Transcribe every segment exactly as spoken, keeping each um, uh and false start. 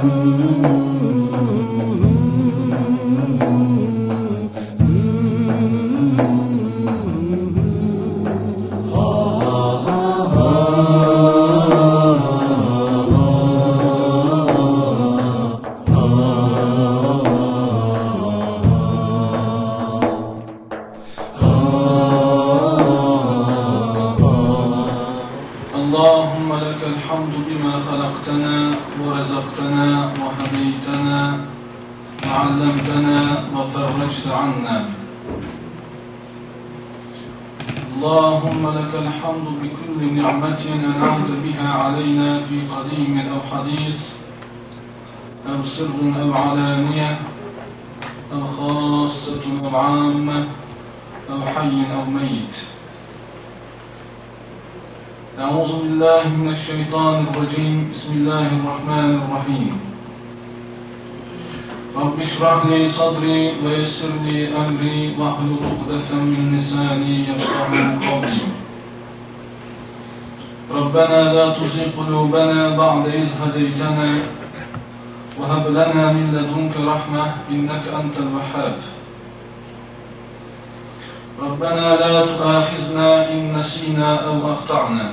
اللهم لك الحمد بكل نعمة أنعمت بها علينا في قديم أو حديث أو سر أو علانية أو خاصة أو عامة أو حي أو ميت. أعوذ بالله من الشيطان الرجيم. بسم الله الرحمن الرحيم. رب اشرح لي صدري ويسر لي أمري واحلل عقدة من لساني يفقهوا قولي. ربنا لا تزغ قلوبنا بعد إذ هديتنا وهب لنا من لدنك رحمة إنك أنت الوهاب. ربنا لا تؤاخذنا إن نسينا أو أخطأنا.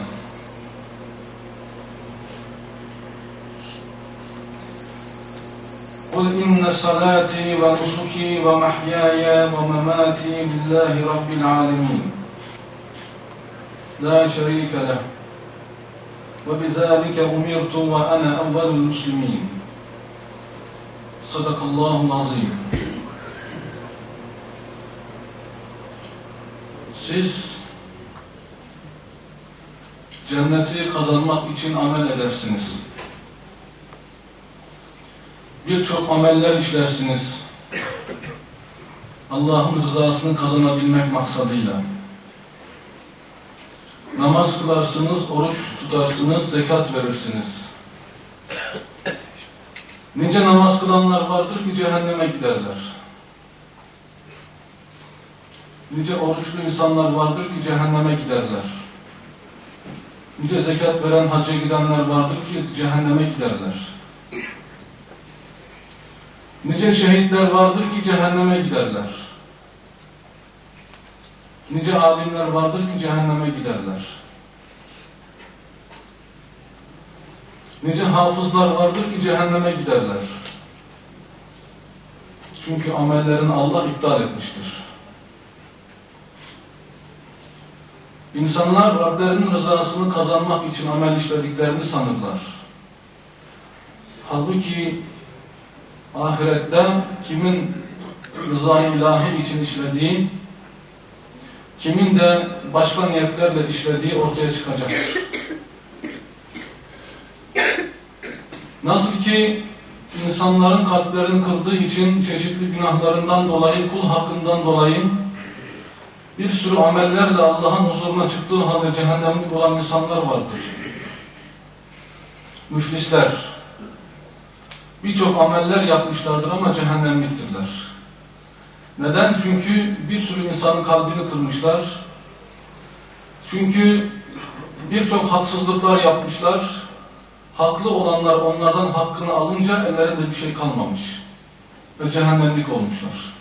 قل إن صلاتي ونسكي ومحياي ومماتي لله رب العالمين لا شريك له وبذلك أمرت وأنا أول المسلمين. صدق الله العظيم. Siz cenneti kazanmak için amel edersiniz. Birçok ameller işlersiniz. Allah'ın rızasını kazanabilmek maksadıyla. Namaz kılarsınız, oruç tutarsınız, zekat verirsiniz. Nice namaz kılanlar vardır ki cehenneme giderler. Nice oruçlu insanlar vardır ki cehenneme giderler. Nice zekat veren hacca gidenler vardır ki cehenneme giderler. Nice şehitler vardır ki cehenneme giderler. Nice alimler vardır ki cehenneme giderler. Nice hafızlar vardır ki cehenneme giderler. Çünkü amellerini Allah iptal etmiştir. İnsanlar Rablerinin rızasını kazanmak için amel işlediklerini sanırlar. Halbuki ahirette kimin rızayı ilahi için işlediği, kimin de başka niyetlerle işlediği ortaya çıkacaktır. Nasıl ki insanların kalplerini kırdığı için çeşitli günahlarından dolayı, kul hakkından dolayı bir sürü amellerle Allah'ın huzuruna çıktığı halde cehennemlik olan insanlar vardır. Müflisler. Birçok ameller yapmışlardır ama cehennemliktirler. Neden? Çünkü bir sürü insanın kalbini kırmışlar. Çünkü birçok haksızlıklar yapmışlar. Haklı olanlar onlardan hakkını alınca ellerinde bir şey kalmamış. Ve cehennemlik olmuşlar.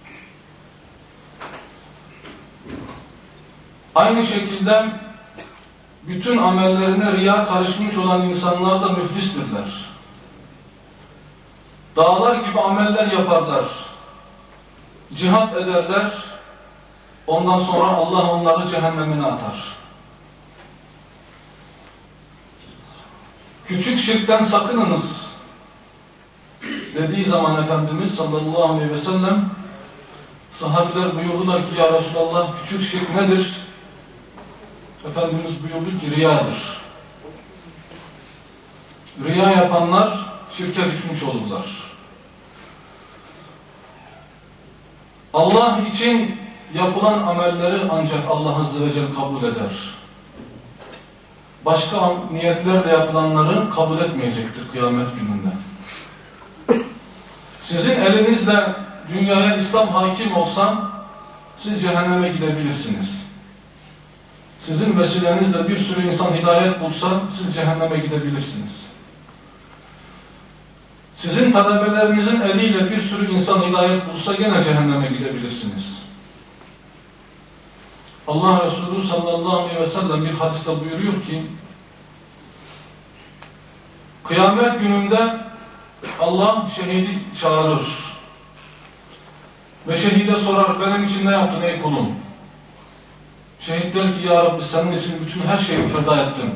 Aynı şekilde bütün amellerine riya karışmış olan insanlar da müflistirler. Dağlar gibi ameller yaparlar. Cihat ederler. Ondan sonra Allah onları cehennemine atar. Küçük şirkten sakınınız dediği zaman Efendimiz sallallahu aleyhi ve sellem sahabiler buyurdular ki ya Resulallah küçük şirk nedir? Efendimiz buyurdu ki riyadır. Riya yapanlar şirke düşmüş olurlar. Allah için yapılan amelleri ancak Allah Azze ve Celle kabul eder. Başka niyetlerle yapılanları kabul etmeyecektir kıyamet gününde. Sizin elinizle dünyaya İslam hakim olsa siz cehenneme gidebilirsiniz. Sizin vesilenizle bir sürü insan hidayet bulsa siz cehenneme gidebilirsiniz. Sizin talebelerinizin eliyle bir sürü insan hidayet bulsa gene cehenneme gidebilirsiniz. Allah Resulü sallallahu aleyhi ve sellem bir hadiste buyuruyor ki, kıyamet gününde Allah şehidi çağırır ve şehide sorar, benim için ne yaptın ey kulum? Şehit der ki, ya Rabbi senin için bütün her şeyi feda ettim.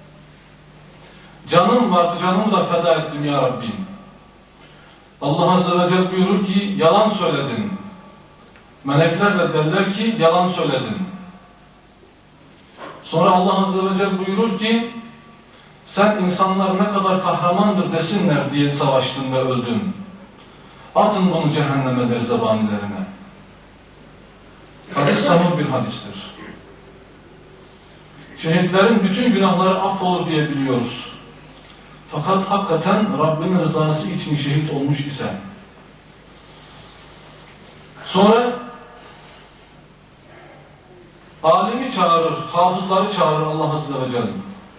Canım vardı, canımı da feda ettim ya Rabbi. Allah Azze ve Celle buyurur ki, yalan söyledin. Melekler de derler ki, yalan söyledin. Sonra Allah Azze ve Celle buyurur ki, sen insanlar ne kadar kahramandır desinler diye savaştın ve öldün. Atın bunu cehenneme der zebanilerine. Hadis sahih bir hadistir. Şehitlerin bütün günahları affolur diye biliyoruz. Fakat hakikaten Rabbinin rızası için şehit olmuş ise. Sonra alimi çağırır, hafızları çağırır Allah Azze ve Celle.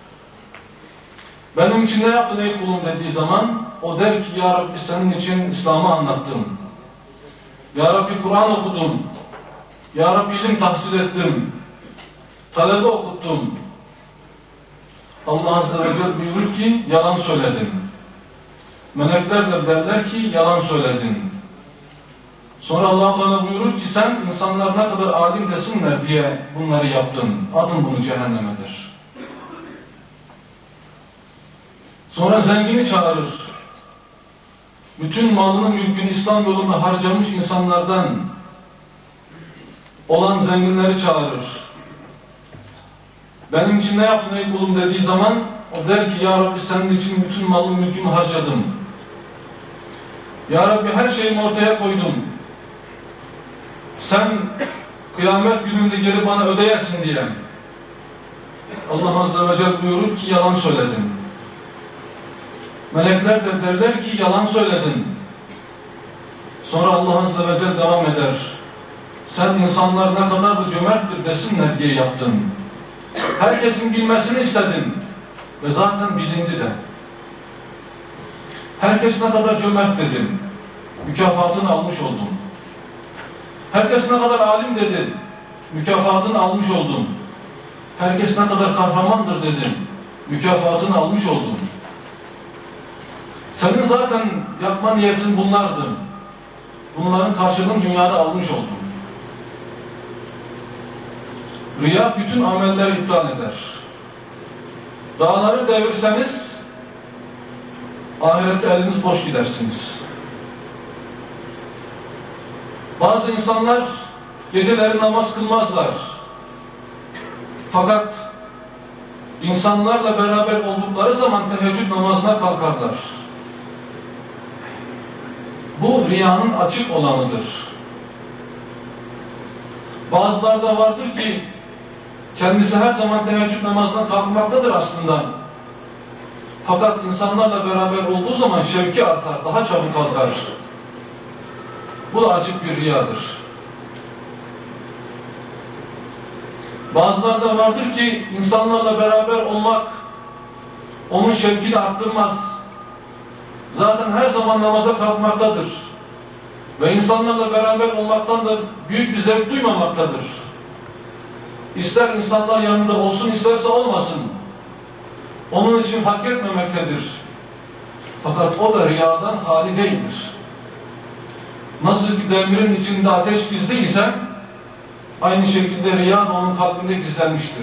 Benim için ne yaptın ey kulum dediği zaman o der ki, ya Rabbi senin için İslam'ı anlattım. Ya Rabbi Kur'an okudum. Ya Rabbi ilim tahsil ettim. Talebe okuttum. Allah Azze ve Celle buyurur ki, yalan söyledin. Melekler de derler ki, yalan söyledin. Sonra Allah Teala buyurur ki, sen insanlar ne kadar alim desinler diye bunları yaptın. Atın bunu cehennemedir. Sonra zengini çağırır. Bütün malını mülkünü İslam yolunda harcamış insanlardan olan zenginleri çağırır. Benim için ne yaptın ey kulum dediği zaman o der ki, ya Rabbi senin için bütün malını mülkünü harcadım. Ya Rabbi her şeyimi ortaya koydum. Sen kıyamet gününde geri bana ödeyesin diye. Allah Azze ve Celle buyurur ki, yalan söyledin. Melekler de derler ki, yalan söyledin. Sonra Allah Azze ve Celle devam eder. Sen insanlar ne kadar da cömerttir desinler diye yaptın. Herkesin bilmesini istedin. Ve zaten bilindi de. Herkes ne kadar cömert dedin. Mükafatını almış oldun. Herkes ne kadar alim dedin. Mükafatını almış oldun. Herkes ne kadar kahramandır dedin. Mükafatını almış oldun. Senin zaten yapma niyetin bunlardı. Bunların karşılığını dünyada almış oldun. Riya bütün amelleri iptal eder. Dağları devirseniz ahirette eliniz boş gidersiniz. Bazı insanlar geceleri namaz kılmazlar. Fakat insanlarla beraber oldukları zaman teheccüd namazına kalkarlar. Bu riyanın açık olanıdır. Bazıları da vardır ki kendisi her zaman teheccüd namazına kalkmaktadır aslında. Fakat insanlarla beraber olduğu zaman şevki artar, daha çabuk kalkar. Bu da açık bir riyadır. Bazıları da vardır ki insanlarla beraber olmak onun şevkini arttırmaz. Zaten her zaman namaza kalkmaktadır. Ve insanlarla beraber olmaktan da büyük bir zevk duymamaktadır. İster insanlar yanında olsun, isterse olmasın. Onun için fark etmemektedir. Fakat o da riyadan hali değildir. Nasıl ki demirin içinde ateş gizliyse, aynı şekilde riya da onun kalbinde gizlenmiştir.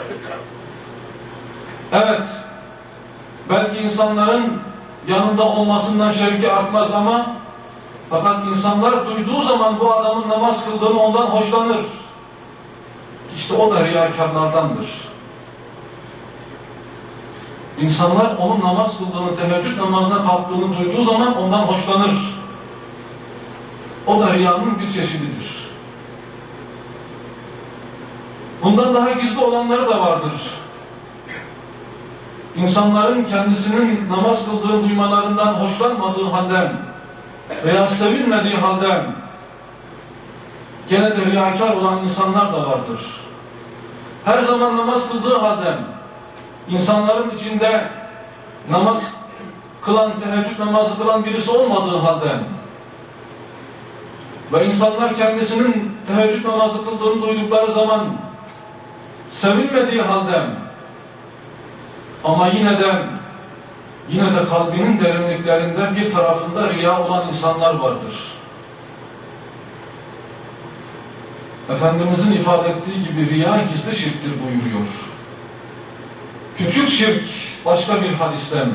Evet, belki insanların yanında olmasından şevki artmaz ama fakat insanlar duyduğu zaman bu adamın namaz kıldığını ondan hoşlanır. İşte o da riyakarlardandır. İnsanlar onun namaz kıldığını, teheccüd namazına kalktığını duyduğu zaman ondan hoşlanır. O da riyanın bir çeşididir. Bundan daha gizli olanları da vardır. İnsanların kendisinin namaz kıldığını duymalarından hoşlanmadığı halden veya sevinmediği halden gene de riyakar olan insanlar da vardır. Her zaman namaz kıldığı halden insanların içinde namaz kılan, teheccüd namazı kılan birisi olmadığı halde ve insanlar kendisinin teheccüd namazı kıldığını duydukları zaman sevinmediği halde ama yine de yine de kalbinin derinliklerinde bir tarafında riya olan insanlar vardır. Efendimizin ifade ettiği gibi riya gizli şirktir buyuruyor. Küçük şirk başka bir hadisten.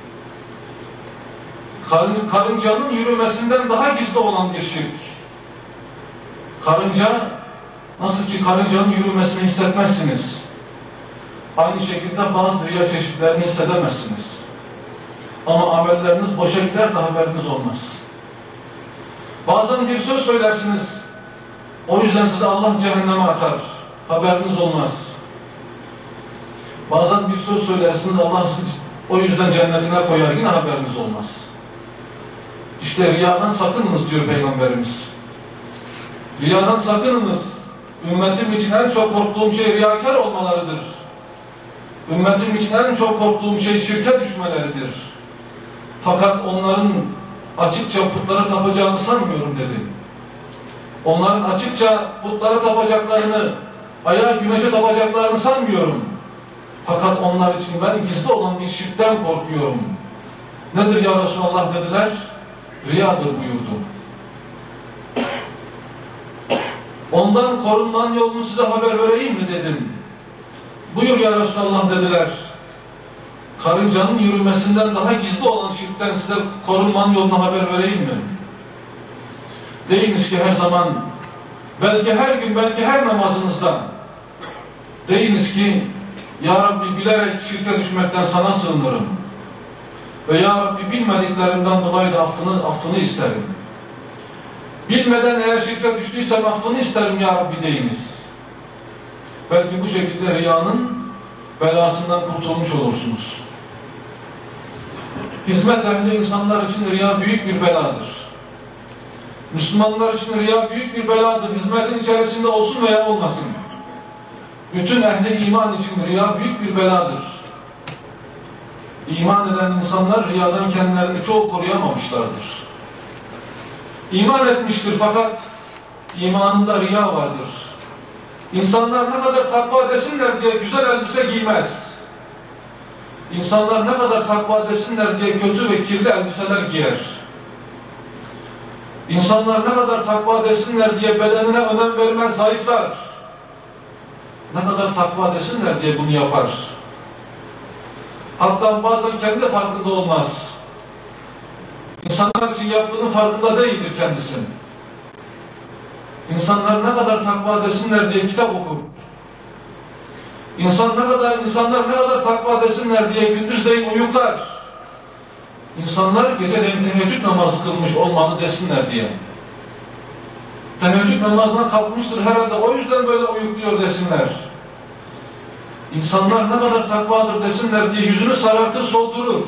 Karın, karıncanın yürümesinden daha gizli olan bir şirk. Karınca, nasıl ki karıncanın yürümesini hissetmezsiniz, aynı şekilde bazı riya çeşitlerini hissedemezsiniz. Ama amelleriniz boşa gider de haberiniz olmaz. Bazen bir söz söylersiniz, o yüzden sizi Allah cehenneme atar, haberiniz olmaz. Bazen bir söz söylersiniz, Allah sizi o yüzden cennetine koyar, yine haberiniz olmaz. İşte riyadan sakınınız diyor Peygamberimiz. Riyadan sakınınız. Ümmetim için en çok korktuğum şey riyakar olmalarıdır. Ümmetim için en çok korktuğum şey şirke düşmeleridir. Fakat onların açıkça putlara tapacağını sanmıyorum dedi. Onların açıkça putlara tapacaklarını, aya güneşe tapacaklarını sanmıyorum. Fakat onlar için ben gizli olan bir şirkten korkuyorum. Nedir ya Resulallah dediler? Riyadır buyurdu. Ondan korunmanın yolunu size haber vereyim mi dedim. Buyur ya Resulallah dediler. Karıncanın yürümesinden daha gizli olan şirkten size korunmanın yolunu haber vereyim mi? Deyiniz ki her zaman, belki her gün, belki her namazınızda deyiniz ki Ya Rabbi bilerek şirke düşmekten sana sığınırım. Ve Ya Rabbi bilmediklerimden dolayı da affını, affını isterim. Bilmeden eğer şirke düştüysem affını isterim Ya Rabbi deyiniz. Belki bu şekilde riyanın belasından kurtulmuş olursunuz. Hizmet ehli insanlar için riya büyük bir beladır. Müslümanlar için riya büyük bir beladır. Hizmetin içerisinde olsun veya olmasın. Bütün ehli iman için riya büyük bir beladır. İman eden insanlar riyadan kendilerini çok koruyamamışlardır. İman etmiştir fakat imanında riya vardır. İnsanlar ne kadar takva desinler diye güzel elbise giymez. İnsanlar ne kadar takva desinler diye kötü ve kirli elbiseler giyer. İnsanlar ne kadar takva desinler diye bedenine önem vermez, zayıflar. Ne kadar takva desinler diye bunu yapar. Hatta bazen kendi de farkında olmaz. İnsanlar için yaptığının farkında değildir kendisi. İnsanlar ne kadar takva desinler diye kitap okur. İnsan ne kadar, insanlar ne kadar takva desinler diye gündüzleyin uyuklar. İnsanlar geceleyin teheccüd namazı kılmış olmalı desinler diye. Teheccüd namazına kalkmıştır herhalde, o yüzden böyle uyukluyor desinler. İnsanlar ne kadar takvadır desinler diye yüzünü sarartır, soldurur.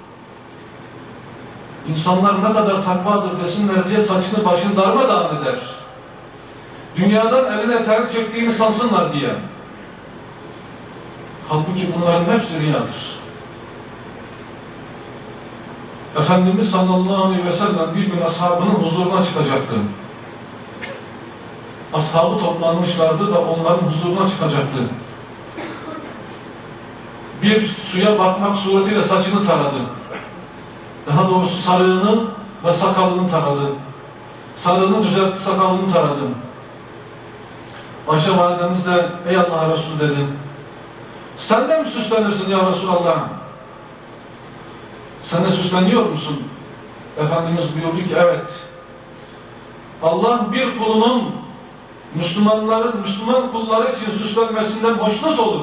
İnsanlar ne kadar takvadır desinler diye saçını başını darmadağın eder. Dünyadan eline ter çektiğini sansınlar diye. Halbuki bunların hepsi riyadır. Efendimiz sallallahu aleyhi ve sellem bir gün ashabının huzuruna çıkacaktı. Ashabı toplanmışlardı da onların huzuruna çıkacaktı. Bir suya bakmak suretiyle saçını taradı. Daha doğrusu sarığını ve sakalını taradı. Sarığını düzeltti, sakalını taradı. Ayşe validemiz de ey Allah Resulü dedi. Sen de mi süslenirsin ya Resulallah? Sen de süsleniyor musun? Efendimiz buyurdu ki evet. Allah bir kulunun Müslümanların, Müslüman kulları için süslenmesinden hoşnut olur.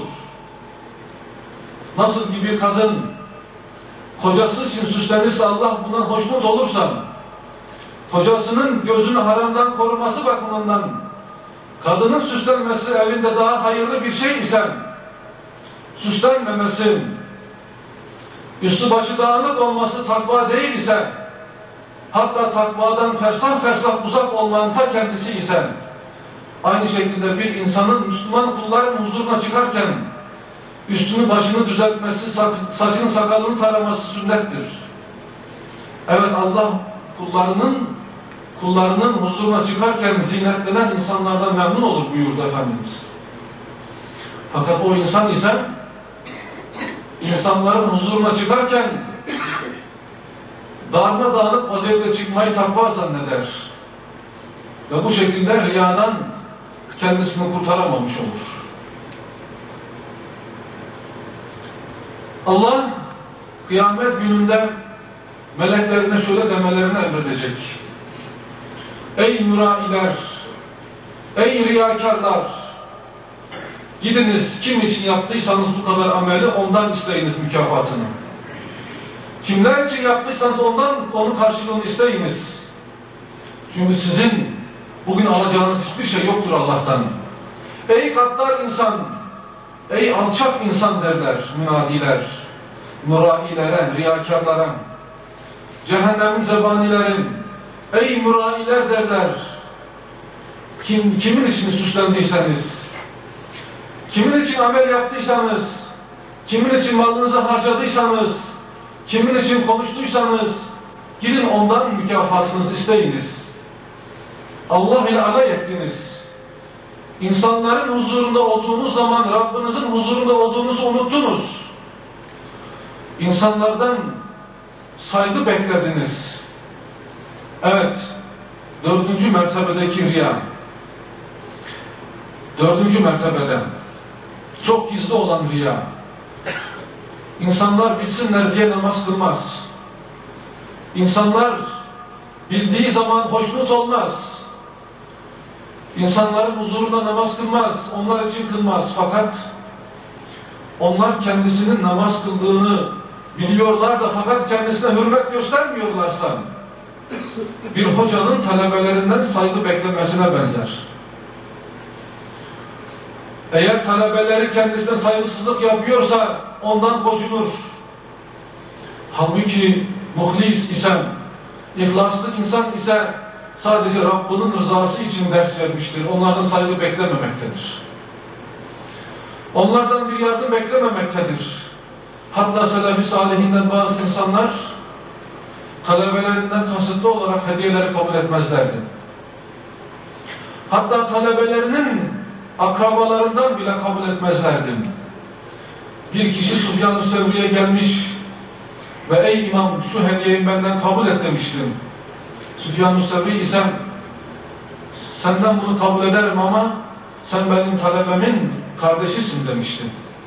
Nasıl ki bir kadın kocası için süslenirse, Allah bundan hoşnut olursa, kocasının gözünü haramdan koruması bakımından kadının süslenmesi evinde daha hayırlı bir şey ise, süslenmemesi, üstü başı dağınık olması takva değil ise, hatta takvadan fersah fersah uzak olmanın ta kendisi ise, aynı şekilde bir insanın Müslüman kulların huzuruna çıkarken üstünü başını düzeltmesi, saçını sakalını taraması sünnettir. Evet, Allah kullarının kullarının huzuruna çıkarken zinetlenen insanlardan memnun olur buyurdu Efendimiz. Fakat o insan ise insanların huzuruna çıkarken darmadağınık vaziyette çıkmayı takva zanneder. Ve bu şekilde riyadan kendisini kurtaramamış olur. Allah kıyamet gününde meleklerine şöyle demelerini emredecek. Ey mürailer, ey riyakarlar, gidiniz kim için yaptıysanız bu kadar ameli ondan isteyiniz mükafatını. Kimler için yaptıysanız ondan onun karşılığını isteyiniz. Çünkü sizin bugün alacağınız hiçbir şey yoktur Allah'tan. Ey gaddar insan, ey alçak insan derler münadiler, mürailere, riyakarlara, cehennemin zebanilerin, ey mürailer derler. Kim, kimin için süslendiyseniz, kimin için amel yaptıysanız, kimin için malınızı harcadıysanız, kimin için konuştuysanız, gidin ondan mükafatınızı isteyiniz. Allah ile alay ettiniz. İnsanların huzurunda olduğunuz zaman Rabbinizin huzurunda olduğunuzu unuttunuz. İnsanlardan saygı beklediniz. Evet, dördüncü mertebedeki riya. Dördüncü mertebede çok gizli olan riya. İnsanlar bilsinler diye namaz kılmaz. İnsanlar bildiği zaman hoşnut olmaz. İnsanların huzurunda namaz kılmaz. Onlar için kılmaz. Fakat onlar kendisinin namaz kıldığını biliyorlar da fakat kendisine hürmet göstermiyorlarsa bir hocanın talebelerinden saygı beklemesine benzer. Eğer talebeleri kendisine saygısızlık yapıyorsa ondan gocunur. Halbuki muhlis ise, ihlaslı insan ise sadece Rabbinin rızası için ders vermiştir. Onlardan saygı beklememektedir. Onlardan bir yardım beklememektedir. Hatta Selefi Salihinden bazı insanlar talebelerinden kasıtlı olarak hediyeleri kabul etmezlerdi. Hatta talebelerinin akrabalarından bile kabul etmezlerdi. Bir kişi Süfyan-ı Sevri'ye gelmiş ve ey imam şu hediyeyi benden kabul et demiştim. Süfyan-ı Sevri ise senden bunu kabul ederim ama sen benim talebemin kardeşisin demişti.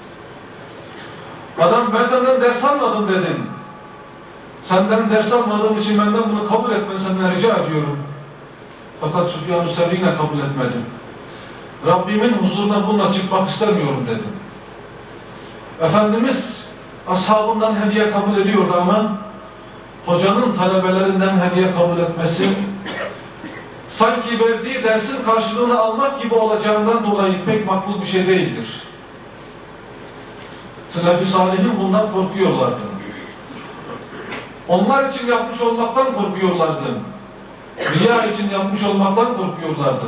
Adam ben senden ders almadım dedim. Senden ders almadığım için benden bunu kabul etmen senden rica ediyorum. Fakat Süfyan-ı Sevri yine kabul etmedi. Rabbimin huzuruna bununla çıkmak istemiyorum dedi. Efendimiz ashabından hediye kabul ediyordu ama hocanın talebelerinden hediye kabul etmesi sanki verdiği dersin karşılığını almak gibi olacağından dolayı pek makbul bir şey değildir. Selefi Salihin bundan korkuyorlardı. Onlar için yapmış olmaktan korkuyorlardı. Riya için yapmış olmaktan korkuyorlardı.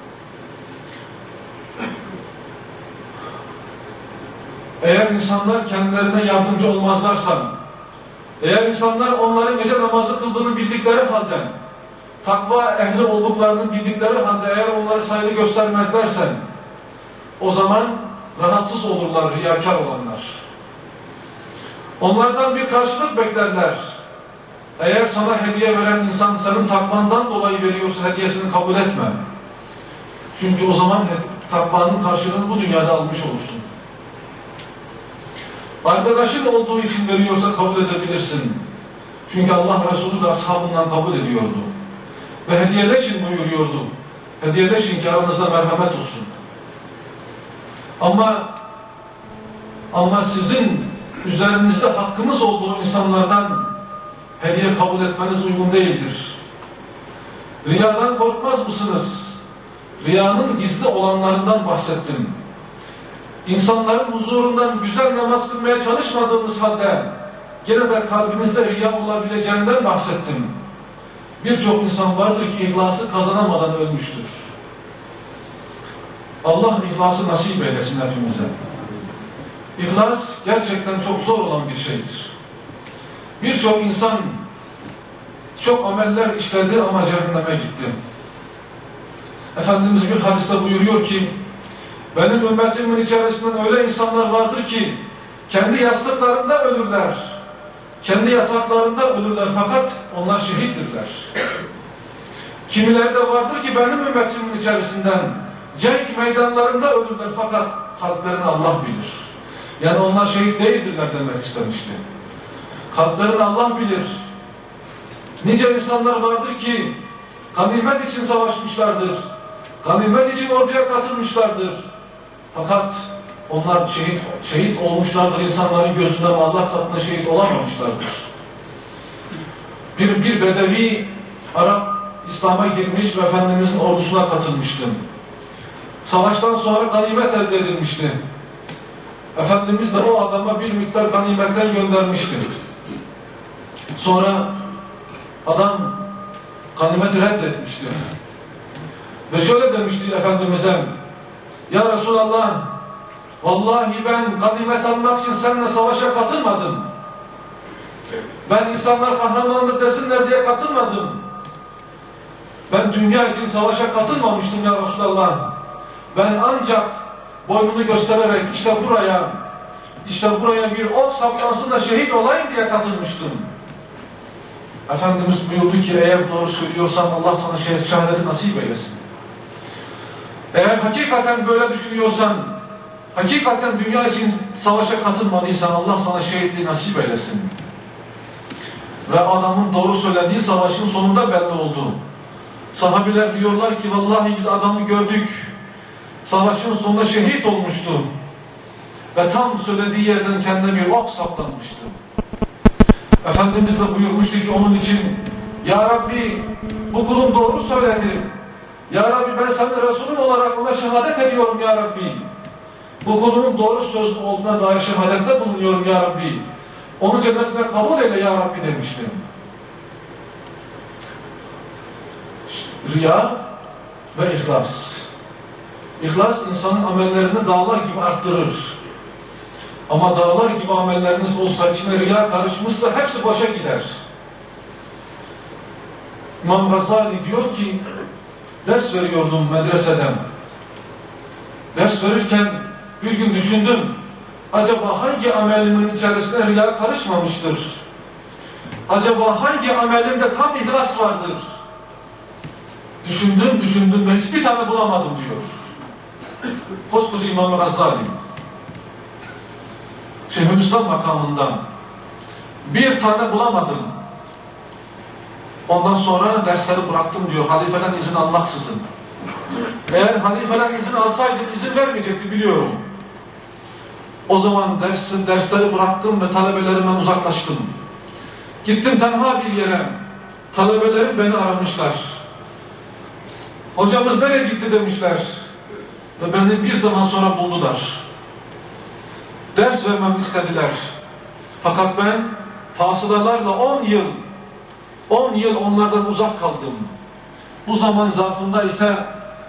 Eğer insanlar kendilerine yardımcı olmazlarsa, eğer insanlar onların gece namazı kıldığını bildikleri halde, takva ehli olduklarını bildikleri halde eğer onları saygı göstermezlerse, o zaman rahatsız olurlar riyakar olanlar. Onlardan bir karşılık beklerler. Eğer sana hediye veren insan senin takvandan dolayı veriyorsa hediyesini kabul etme. Çünkü o zaman takvanın karşılığını bu dünyada almış olursun. Arkadaşın olduğu için veriyorsa kabul edebilirsin. Çünkü Allah Resulü de ashabından kabul ediyordu. Ve hediyeleşin buyuruyordu. Hediyeleşin ki aranızda merhamet olsun. Ama ama sizin üzerinizde hakkınız olduğu insanlardan hediye kabul etmeniz uygun değildir. Riyadan korkmaz mısınız? Riyanın gizli olanlarından bahsettim. İnsanların huzurundan güzel namaz kılmaya çalışmadığınız halde gene de kalbinizde riya olabileceğinden bahsettim. Birçok insan vardır ki ihlası kazanamadan ölmüştür. Allah ihlası nasip eylesin hepimize. İhlas gerçekten çok zor olan bir şeydir. Birçok insan çok ameller işledi ama cehenneme gitti. Efendimiz bir hadiste buyuruyor ki, benim ümmetimin içerisinden öyle insanlar vardır ki kendi yastıklarında ölürler, kendi yataklarında ölürler fakat onlar şehittirler. Kimileri de vardır ki benim ümmetimin içerisinden cenk meydanlarında ölürler fakat kalplerini Allah bilir. Yani onlar şehit değildirler demek istemişti. Kalplerini Allah bilir. Nice insanlar vardır ki ganimet için savaşmışlardır, ganimet için orduya katılmışlardır. Fakat onlar şehit, şehit olmuşlardır insanların gözünde ama Allah katında şehit olamamışlardır. Bir, bir bedevi Arap İslam'a girmiş ve Efendimizin ordusuna katılmıştı. Savaştan sonra ganimet elde edilmişti. Efendimiz de o adama bir miktar ganimetten göndermişti. Sonra adam ganimeti reddetmişti. Ve şöyle demişti Efendimiz'e, ya Resulallah, vallahi ben ganimet almak için seninle savaşa katılmadım. Ben insanlar kahramanlık desinler diye katılmadım. Ben dünya için savaşa katılmamıştım ya Resulallah. Ben ancak boynumu göstererek işte buraya, işte buraya bir ok saplansın da şehit olayım diye katılmıştım. Efendimiz buyurdu ki eğer doğru söylüyorsan Allah sana şehadeti nasip eylesin. Eğer hakikaten böyle düşünüyorsan, hakikaten dünya için savaşa katılmadıysan Allah sana şehitliği nasip eylesin. Ve adamın doğru söylediği savaşın sonunda belli oldu. Sahabiler diyorlar ki vallahi biz adamı gördük. Savaşın sonunda şehit olmuştu. Ve tam söylediği yerden kendine bir ok saplanmıştı. Efendimiz de buyurmuştu ki onun için, ya Rabbi bu kulun doğru söyledi. Ya Rabbi ben senin Resulün olarak ona şehadet ediyorum ya Rabbi. Bu kulunun doğru sözlü olduğuna dair şehadette bulunuyorum ya Rabbi. Onu cennetine kabul eyle ya Rabbi demişti. Riya ve ihlas. İhlas insanın amellerini dağlar gibi arttırır. Ama dağlar gibi amelleriniz olsa, içine riya karışmışsa hepsi boşa gider. İmam Gazali diyor ki, ders veriyordum medreseden. Ders verirken bir gün düşündüm, acaba hangi amelimin içerisinde riya karışmamıştır? Acaba hangi amelimde tam ihlas vardır? Düşündüm, düşündüm ve hiçbir tane bulamadım diyor. Koskoca İmam Gazali. Şeyhülislam makamından bir tane bulamadım. Ondan sonra dersleri bıraktım diyor, halifeden izin almaksızın. Eğer halifeden izin alsaydım izin vermeyecekti biliyorum. O zaman dersin, dersleri bıraktım ve talebelerimden uzaklaştım. Gittim tenha bir yere. Talebelerim beni aramışlar. Hocamız nereye gitti demişler. Ve beni bir zaman sonra buldular. Ders vermemi istediler. Fakat ben fasılalarla on yıl on yıl onlardan uzak kaldım. Bu zaman zarfında ise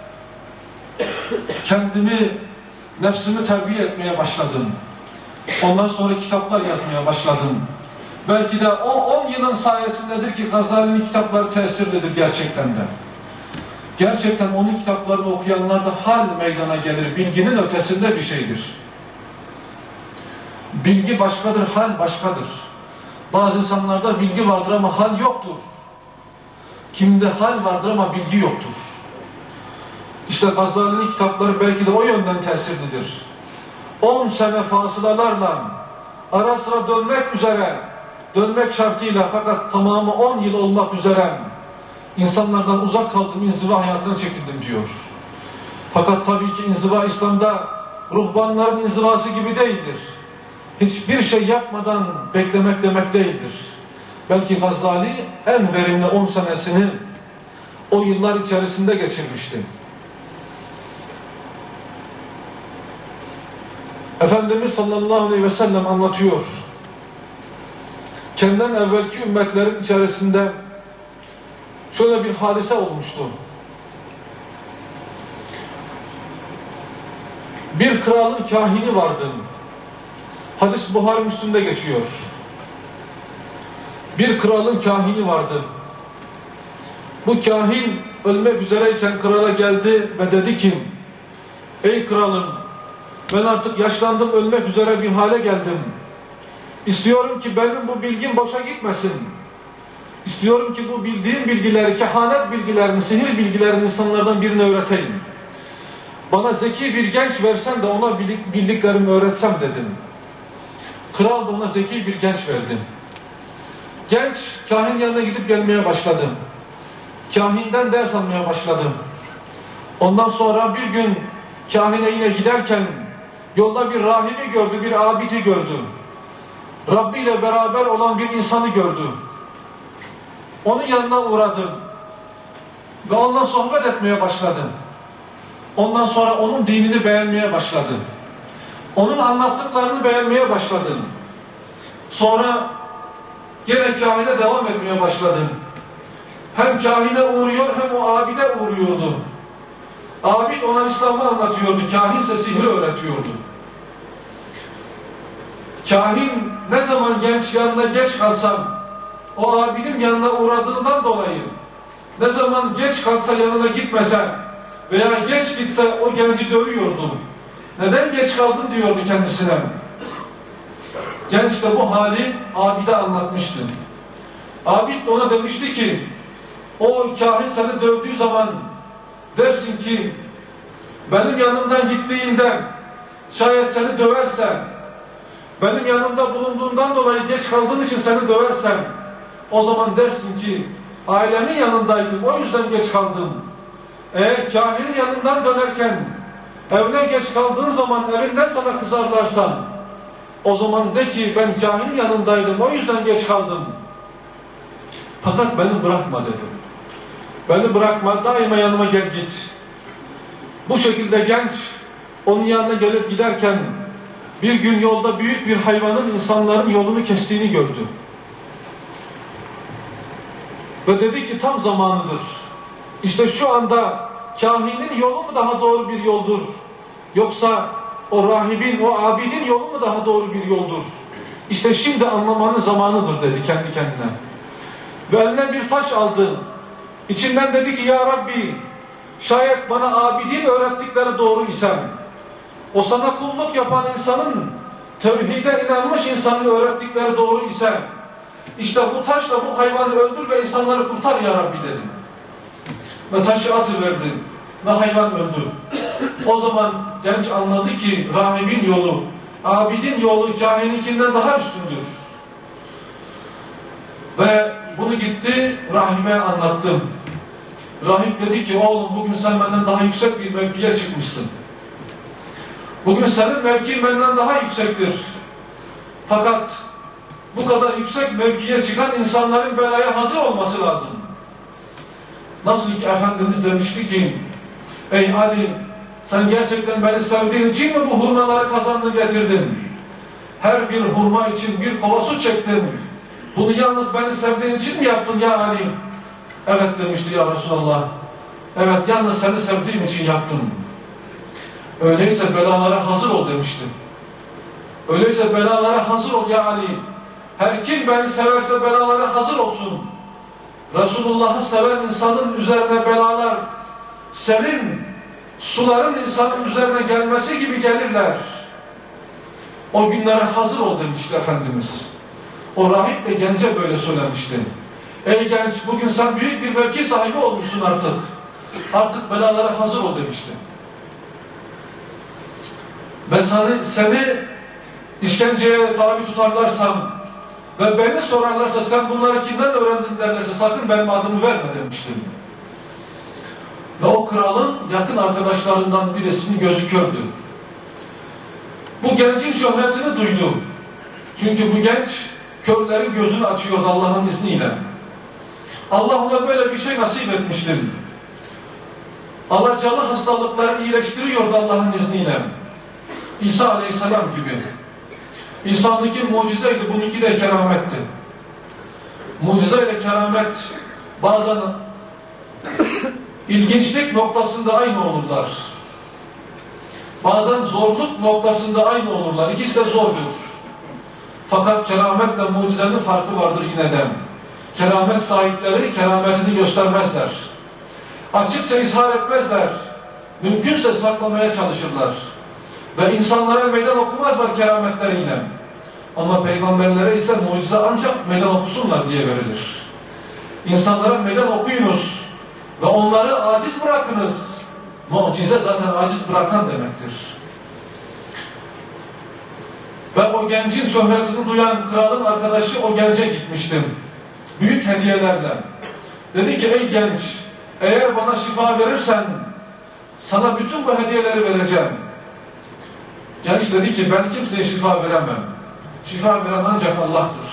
kendimi, nefsimi terbiye etmeye başladım. Ondan sonra kitaplar yazmaya başladım. Belki de o on yılın sayesindedir ki Gazali'nin kitapları tesirlidir gerçekten de. Gerçekten onun kitaplarını okuyanlarda hal meydana gelir. Bilginin ötesinde bir şeydir. Bilgi başkadır, hal başkadır. Bazı insanlarda bilgi vardır ama hal yoktur. Kimde hal vardır ama bilgi yoktur. İşte Gazali'nin kitapları belki de o yönden tesirlidir. On sene fasılalarla ara sıra dönmek üzere, dönmek şartıyla fakat tamamı on yıl olmak üzere insanlardan uzak kaldım, inziva hayatına çekildim diyor. Fakat tabii ki inziva İslam'da ruhbanların inzivası gibi değildir. Hiçbir şey yapmadan beklemek demek değildir. Belki Gazali en verimli on senesini o yıllar içerisinde geçirmişti. Efendimiz sallallahu aleyhi ve sellem anlatıyor. Kendinden evvelki ümmetlerin içerisinde şöyle bir hadise olmuştu. Bir kralın kahini vardı. Hadis Buhari Müslim'de geçiyor. Bir kralın kahini vardı. Bu kahin ölmek üzereyken krala geldi ve dedi ki, ey kralım, ben artık yaşlandım, ölmek üzere bir hale geldim. İstiyorum ki benim bu bilgim boşa gitmesin. İstiyorum ki bu bildiğim bilgileri, kehanet bilgilerini, sihir bilgilerini insanlardan birine öğreteyim. Bana zeki bir genç versen de ona bildiklerimi öğretsem dedim. Kral da ona zeki bir genç verdi. Genç kahin yanına gidip gelmeye başladı. Kahinden ders almaya başladı. Ondan sonra bir gün kahine yine giderken yolda bir rahibi gördü, bir abidi gördü. Rabbi ile beraber olan bir insanı gördü. Onun yanına uğradı ve onunla sohbet etmeye başladı. Ondan sonra onun dinini beğenmeye başladı. Onun anlattıklarını beğenmeye başladı. Sonra gene kahine devam etmeye başladı. Hem kahine uğruyor hem o abide uğruyordu. Abid ona İslam'ı anlatıyordu. Kahin ise sihri öğretiyordu. Kahin ne zaman genç yanına geç kalsam, o abidin yanına uğradığından dolayı ne zaman geç kalsa yanına gitmese veya geç gitse o genci dövüyordu. Neden geç kaldın diyordu kendisine. Genç de bu hali abide anlatmıştı. Abid ona demişti ki, o kahin seni dövdüğü zaman dersin ki, benim yanımdan gittiğinde şayet seni döversem, benim yanımda bulunduğundan dolayı geç kaldığın için seni döversem, o zaman dersin ki, ailemin yanındaydım, o yüzden geç kaldım. Eğer kahinin yanından dönerken, evine geç kaldığın zaman evinden sana kızarlarsa, o zaman de ki, ben kahinin yanındaydım, o yüzden geç kaldım. Fakat beni bırakma dedim. Beni bırakma, daima yanıma gel git. Bu şekilde genç, onun yanına gelip giderken, bir gün yolda büyük bir hayvanın insanların yolunu kestiğini gördü. Ve dedi ki tam zamanıdır. İşte şu anda kahinin yolu mu daha doğru bir yoldur? Yoksa o rahibin, o abidin yolu mu daha doğru bir yoldur? İşte şimdi anlamanın zamanıdır dedi kendi kendine. Ve eline bir taş aldı. İçinden dedi ki, ya Rabbi, şayet bana abidin öğrettikleri doğru ise, o sana kulluk yapan insanın, tevhide inanmış insanın öğrettikleri doğru ise, işte bu taşla bu hayvanı öldür ve insanları kurtar ya Rabbi dedi. Ve taşı atıverdi ve hayvan öldü. O zaman genç anladı ki rahibin yolu, abidin yolu kahininkinden daha üstündür. Ve bunu gitti rahibe anlattı. Rahip dedi ki, oğlum bugün sen benden daha yüksek bir mevkiye çıkmışsın. Bugün senin mevkin benden daha yüksektir. Fakat bu kadar yüksek mevkiye çıkan insanların belaya hazır olması lazım. Nasıl ki Efendimiz demişti ki, ey Ali, sen gerçekten beni sevdiğin için mi bu hurmaları kazandın getirdin? Her bir hurma için bir kova su çektin. Bunu yalnız beni sevdiğin için mi yaptın ya Ali? Evet demişti ya Resulallah. Evet, yalnız seni sevdiğim için yaptım. Öyleyse belalara hazır ol demişti. Öyleyse belalara hazır ol ya Ali. Her kim beni severse belalara hazır olsun. Resulullah'ı seven insanın üzerine belalar, serin suların insanın üzerine gelmesi gibi gelirler. O günlere hazır ol demişti Efendimiz. O rahip de gence böyle söylemişti. Ey genç, bugün sen büyük bir mevki sahibi olmuşsun artık. Artık belalara hazır ol demişti. Ve seni, seni işkenceye tabi tutarlarsam ve beni sorarlarsa sen bunları kimden öğrendin derlerse sakın benim adımı verme demiştim. Ve o kralın yakın arkadaşlarından birisinin gözü kördü. Bu gencin şöhretini duydu. Çünkü bu genç körlerin gözünü açıyordu Allah'ın izniyle. Allah ona böyle bir şey nasip etmiştir. Alacalı hastalıkları iyileştiriyordu Allah'ın izniyle. İsa Aleyhisselam gibi. İsa'nınki mucizeydi, bununki de kerametti. Mucize ile keramet bazen ilginçlik noktasında aynı olurlar. Bazen zorluk noktasında aynı olurlar. İkisi de zordur. Fakat kerametle mucizenin farkı vardır yine de. Keramet sahipleri kerametini göstermezler. Açıkça ishar etmezler. Mümkünse saklamaya çalışırlar. Ve insanlara meydan okumazlar kerametleriyle. Ama peygamberlere ise mucize ancak meydan okusunlar diye verilir. İnsanlara meydan okuyunuz ve onları aciz bırakınız. Mucize zaten aciz bırakan demektir. Ben o gencin şöhretini duyan kralın arkadaşı o gence gitmiştim. Büyük hediyelerle. Dedi ki ey genç, eğer bana şifa verirsen sana bütün bu hediyeleri vereceğim. Genç dedi ki ben kimseye şifa veremem. Şifa veren ancak Allah'tır.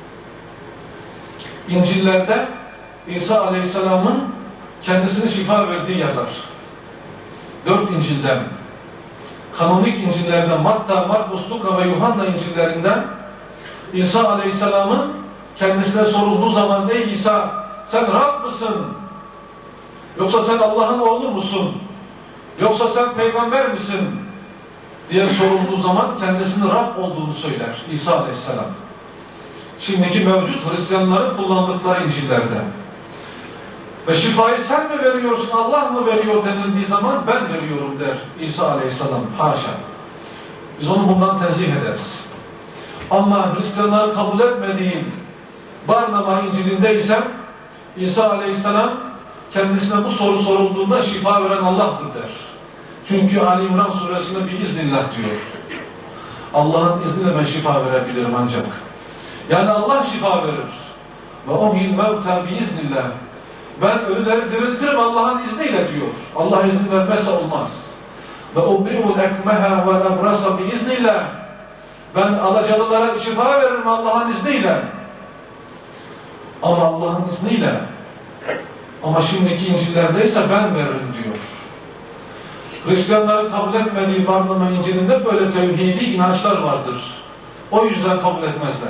İncil'lerde İsa Aleyhisselam'ın kendisine şifa verdiği yazar. Dört İncil'den, kanonik İncil'lerden, Matta, Markus, Luka ve Yuhanna İncil'lerinden İsa Aleyhisselam'ın kendisine sorulduğu zaman ey İsa sen Rab mısın? Yoksa sen Allah'ın oğlu musun? Yoksa sen peygamber misin? diye sorulduğu zaman kendisinin Rab olduğunu söyler İsa Aleyhisselam. Şimdiki mevcut Hristiyanların kullandıkları İncil'lerde. Ve şifayı sen mi veriyorsun, Allah mı veriyor denildiği zaman ben veriyorum der İsa Aleyhisselam. Haşa. Biz onu bundan tenzih ederiz. Ama Hristiyanların kabul etmediği Barnaba İncil'inde ise İsa Aleyhisselam kendisine bu soru sorulduğunda şifa veren Allah'tır der. Çünkü Ali İmran suresinde biiznillah diyor. Allah'ın izniyle ben şifa verebilirim ancak. Yani Allah şifa verir. Ve ohil mevta biiznillah. Ben ölüleri diriltirim Allah'ın izniyle diyor. Allah izin vermezse olmaz. Ve ubri'ul ekmeha ve ebrasa biiznillah. Ben alacalılara şifa veririm Allah'ın izniyle. Ama Allah'ın izniyle. Ama şimdiki İncil'lerdeyse ben veririm diyor. Hristiyanların kabul etmediği Barnaba İncil'inde böyle tevhidi inançlar vardır. O yüzden kabul etmezler.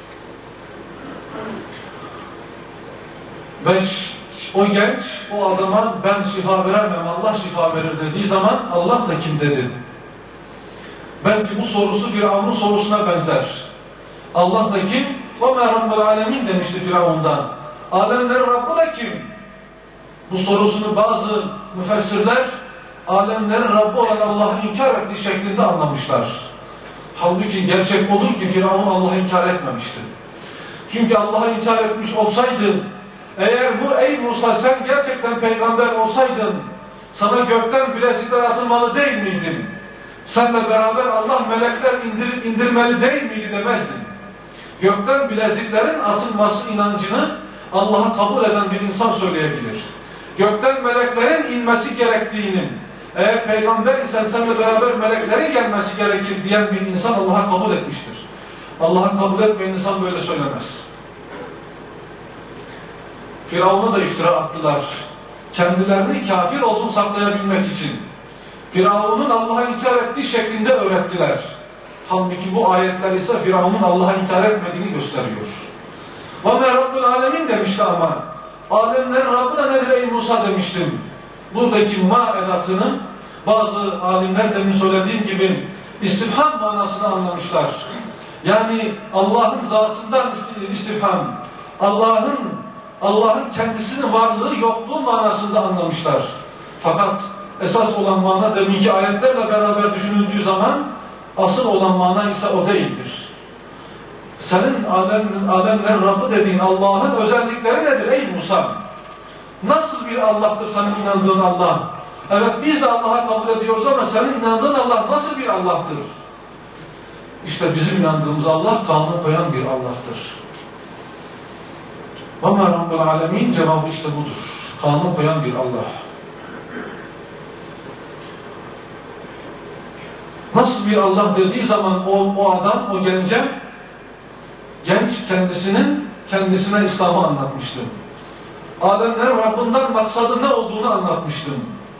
Ve o genç, o adama ben şifa veremem, Allah şifa verir dediği zaman Allah da kim dedi? Belki bu sorusu Firavun'un sorusuna benzer. Allah da kim? وَمَا رَبُّ الْعَالَمِينَ demişti Firavun'dan. Alemlerin Rabbi da kim? Bu sorusunu bazı müfessirler alemlerin Rabbi olan Allah'ı inkar ettiği şeklinde anlamışlar. Halbuki gerçek odur ki Firavun Allah'ı inkar etmemişti. Çünkü Allah'ı inkar etmiş olsaydı, eğer bu ey Musa sen gerçekten peygamber olsaydın, sana gökten bilezikler atılmalı değil miydin? Senle beraber Allah melekler indirip indirmeli değil miydi demezdin. Gökten bileziklerin atılması inancını Allah'a kabul eden bir insan söyleyebilir. Gökten meleklerin inmesi gerektiğini, eğer peygamber isen seninle beraber meleklerin gelmesi gerekir diyen bir insan Allah'a kabul etmiştir. Allah'a kabul etmeyen insan böyle söylemez. Firavun'a da iftira attılar. Kendilerini kafir olduğunu saklayabilmek için. Firavun'un Allah'a inkar ettiği şeklinde öğrettiler. Halbuki bu ayetler ise Firavun'un Allah'a inkar etmediğini gösteriyor. وَمَا رَبُّ الْعَالَمِينَ demişti ama. Alemlerin Rabbi da nedir ey Musa demiştim. Buradaki ma edatının bazı alimler demin söylediğim gibi istifham manasını anlamışlar. Yani Allah'ın zatından istifham. Allah'ın Allah'ın kendisinin varlığı yokluğu manasında anlamışlar. Fakat esas olan mana deminki ayetlerle beraber düşünüldüğü zaman asıl olan mana ise o değildir. Senin Adem, Ademler Rabbi dediğin Allah'ın özellikleri nedir ey Musa? Nasıl bir Allah'tır senin inandığın Allah? Evet biz de Allah'a kabul ediyoruz ama senin inandığın Allah nasıl bir Allah'tır? İşte bizim inandığımız Allah kanun koyan bir Allah'tır. وَمَا رَبُّ الْعَالَمِينَ cevabı işte budur. Kanun koyan bir Allah. Nasıl bir Allah dediği zaman o, o adam, o gence, genç kendisinin kendisine İslam'ı anlatmıştı. Alemler Rabbinden maksadı ne olduğunu anlatmıştım.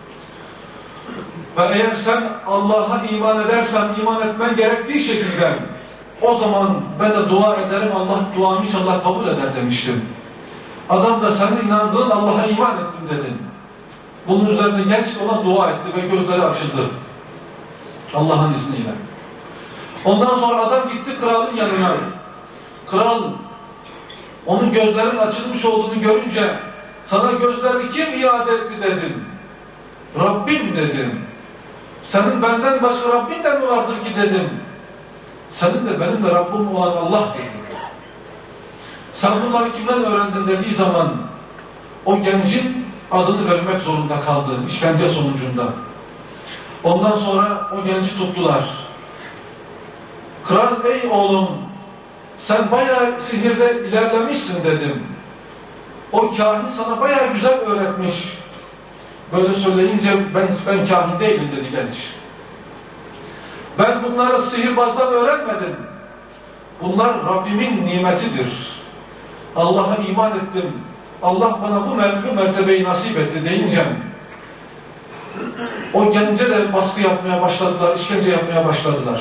Ve eğer sen Allah'a iman edersen, iman etmen gerektiği şekilde o zaman ben de dua ederim, Allah duamı inşallah kabul eder demiştim. Adam da senin inandığın Allah'a iman ettim dedin. Bunun üzerine genç ona dua etti ve gözleri açıldı. Allah'ın izniyle. Ondan sonra adam gitti kralın yanına. Kral onun gözlerinin açılmış olduğunu görünce sana gözlerini kim iade etti dedim. Rabbim dedim. Senin benden başka Rabbin de mi vardır ki dedim. Senin de benim de Rabbim olan Allah dedim. Sen bunları kimden öğrendin dediği zaman o gencin adını vermek zorunda kaldı işkence sonucunda. Ondan sonra o genci tuttular. Kral ey oğlum sen bayağı sihirde ilerlemişsin dedim. O kahin sana bayağı güzel öğretmiş. Böyle söyleyince ben, ben kahin değilim dedi genç. Ben bunları sihirbazdan öğrenmedim. Bunlar Rabbimin nimetidir. Allah'a iman ettim. Allah bana bu, bu mertebeyi nasip etti deyince o gence de baskı yapmaya başladılar, işkence yapmaya başladılar.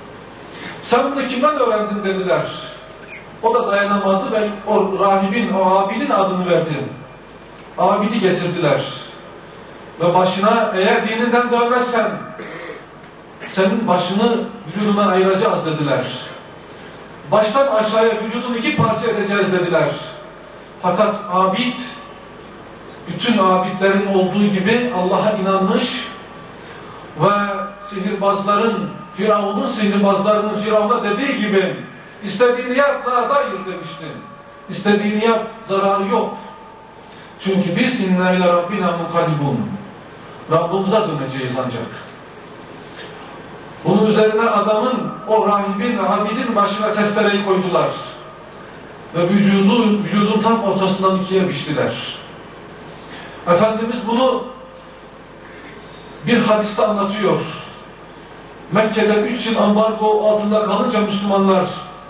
Sen bunu kimden öğrendin dediler. O da dayanamadı ve o rahibin, o abidin adını verdi. Abidi getirdiler. Ve başına eğer dininden dönmezsen senin başını vücudundan ayıracağız dediler. Baştan aşağıya vücudunu iki parça edeceğiz dediler. Fakat abid, bütün abidlerin olduğu gibi Allah'a inanmış ve sihirbazların, Firavun'un sihirbazlarının Firavun'a dediği gibi istediğini yap, daha hayır demişti. İstediğini yap, zararı yok. Çünkü biz inna ile Rabbina munkalibun. Rabbimize döneceğiz ancak. Bunun üzerine adamın, o rahibin, abidin başına testereyi koydular. Ve vücudu, vücudun tam ortasından ikiye biçtiler. Efendimiz bunu bir hadiste anlatıyor. Mekke'de üç yıl ambargo altında kalınca Müslümanlar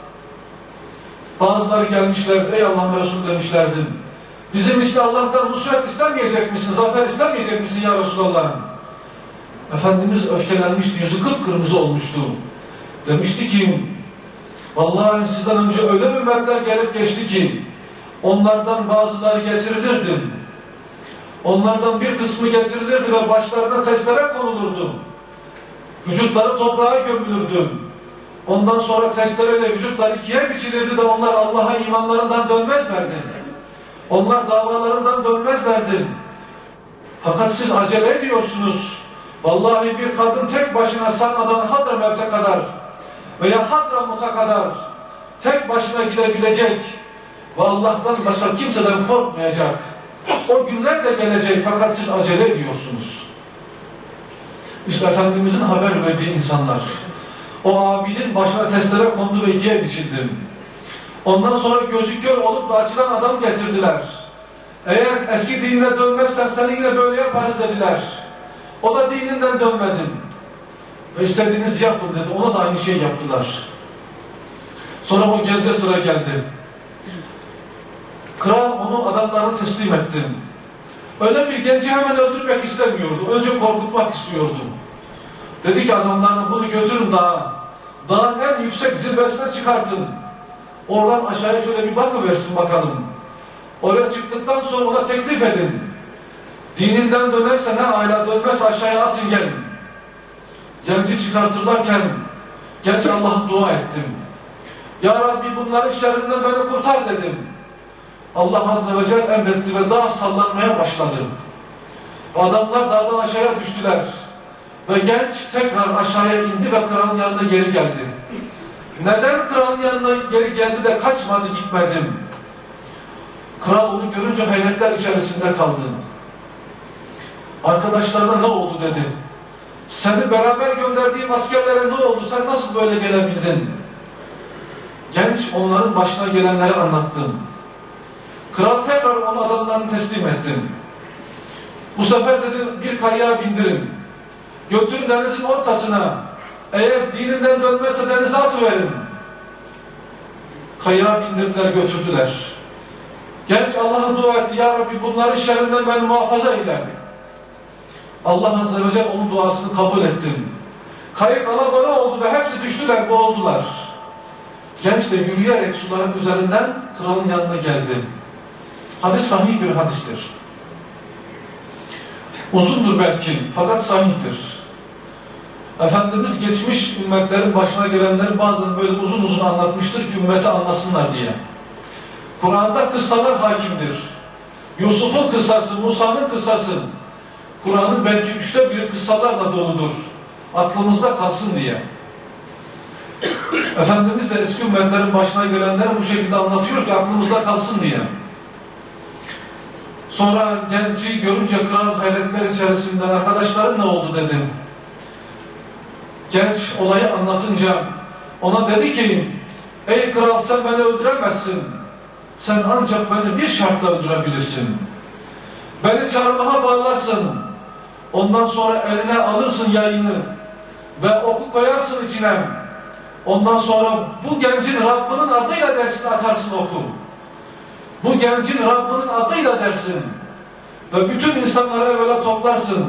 bazıları gelmişlerdi. Ey Allah'ın Resulü demişlerdi. Bizim işte Allah'tan nusret istemeyecek misin? Zafer istemeyecek misin ya Resulallah? Efendimiz öfkelenmişti. Yüzü kıpkırmızı olmuştu. Demişti ki vallahi sizden önce öyle ümmetler gelip geçti ki onlardan bazıları getirilirdi. Onlardan bir kısmı getirilirdi ve başlarına testere konulurdu. Vücutları toprağa gömülürdü. Ondan sonra testereyle vücutlar ikiye biçilirdi de onlar Allah'a imanlarından dönmezlerdi. Onlar davalarından dönmezlerdi. Fakat siz acele ediyorsunuz. Vallahi bir kadın tek başına Sana'dan Hadramevt'e kadar veya Hadramut'a kadar tek başına gidebilecek ve Allah'tan başka kimseden korkmayacak. O günler de gelecek fakat siz acele ediyorsunuz. İşte Efendimizin haber verdiği insanlar. O abidin başına testere kondu ve ikiye biçildi. Ondan sonra gözü kör olup da açılan adam getirdiler. Eğer eski dinine dönmezsen seni yine böyle yaparız dediler. O da dininden dönmedi. Ve istediğinizi yapın dedi. Ona da aynı şeyi yaptılar. Sonra o gence sıra geldi. Kral onu adamlarına teslim etti. Öyle bir genci hemen öldürmek istemiyordu. Önce korkutmak istiyordu. Dedi ki adamlarına bunu götürün dağa. Dağın en yüksek zirvesine çıkartın. Oradan aşağıya şöyle bir bakıversin bakalım. Oraya çıktıktan sonra ona teklif edin. Dininden dönerse ne hala dönmez aşağıya atın gelin. Genci çıkartırlarken genç Allah'a dua ettim. Ya Rabbi bunların şerrinden beni kurtar dedim. Allah Azze ve Celle emretti ve dağ sallanmaya başladı. Adamlar dağdan aşağıya düştüler. Ve genç tekrar aşağıya indi ve kralın yanına geri geldi. Neden kralın yanına geri geldi de kaçmadı gitmedim? Kral onu görünce hayretler içerisinde kaldı. Arkadaşlarına ne oldu dedi. Seni beraber gönderdiğim askerlere ne oldu? Sen nasıl böyle gelebildin? Genç onların başına gelenleri anlattı. Kral tekrar onu adamlarını teslim etti. Bu sefer dedi bir kayaya bindirin. Götürün denizin ortasına. Eğer dininden dönmezse denize atıverin. Kayaya bindirdiler götürdüler. Genç Allah'a dua etti. Ya Rabbi bunların şerrinden beni muhafaza eyle. Allah Azze ve Celle onun duasını kabul etti. Kayık alabora oldu ve hepsi düştüler, boğuldular. Genç de yürüyerek suların üzerinden kralın yanına geldi. Hadis sahih bir hadistir. Uzundur belki fakat sahihtir. Efendimiz geçmiş ümmetlerin başına gelenleri bazen böyle uzun uzun anlatmıştır ki ümmeti anlasınlar diye. Kur'an'da kıssalar hakimdir. Yusuf'un kıssası, Musa'nın kıssası, Kur'an'ın belki üçte biri kıssalarla doludur. Aklımızda kalsın diye. Efendimiz de eski ümmetlerin başına gelenleri bu şekilde anlatıyor ki aklımızda kalsın diye. Sonra genci görünce kral hayretler içerisinde arkadaşların ne oldu dedi. Genç olayı anlatınca ona dedi ki ey kral sen beni öldüremezsin. Sen ancak beni bir şartla öldürebilirsin. Beni çarmıha bağlarsın. Ondan sonra eline alırsın yayını ve oku koyarsın içine. Ondan sonra bu gencin Rabbinin adıyla dersin atarsın oku. Bu gencin Rabbinin adıyla dersin. Ve bütün insanları evvela toplarsın.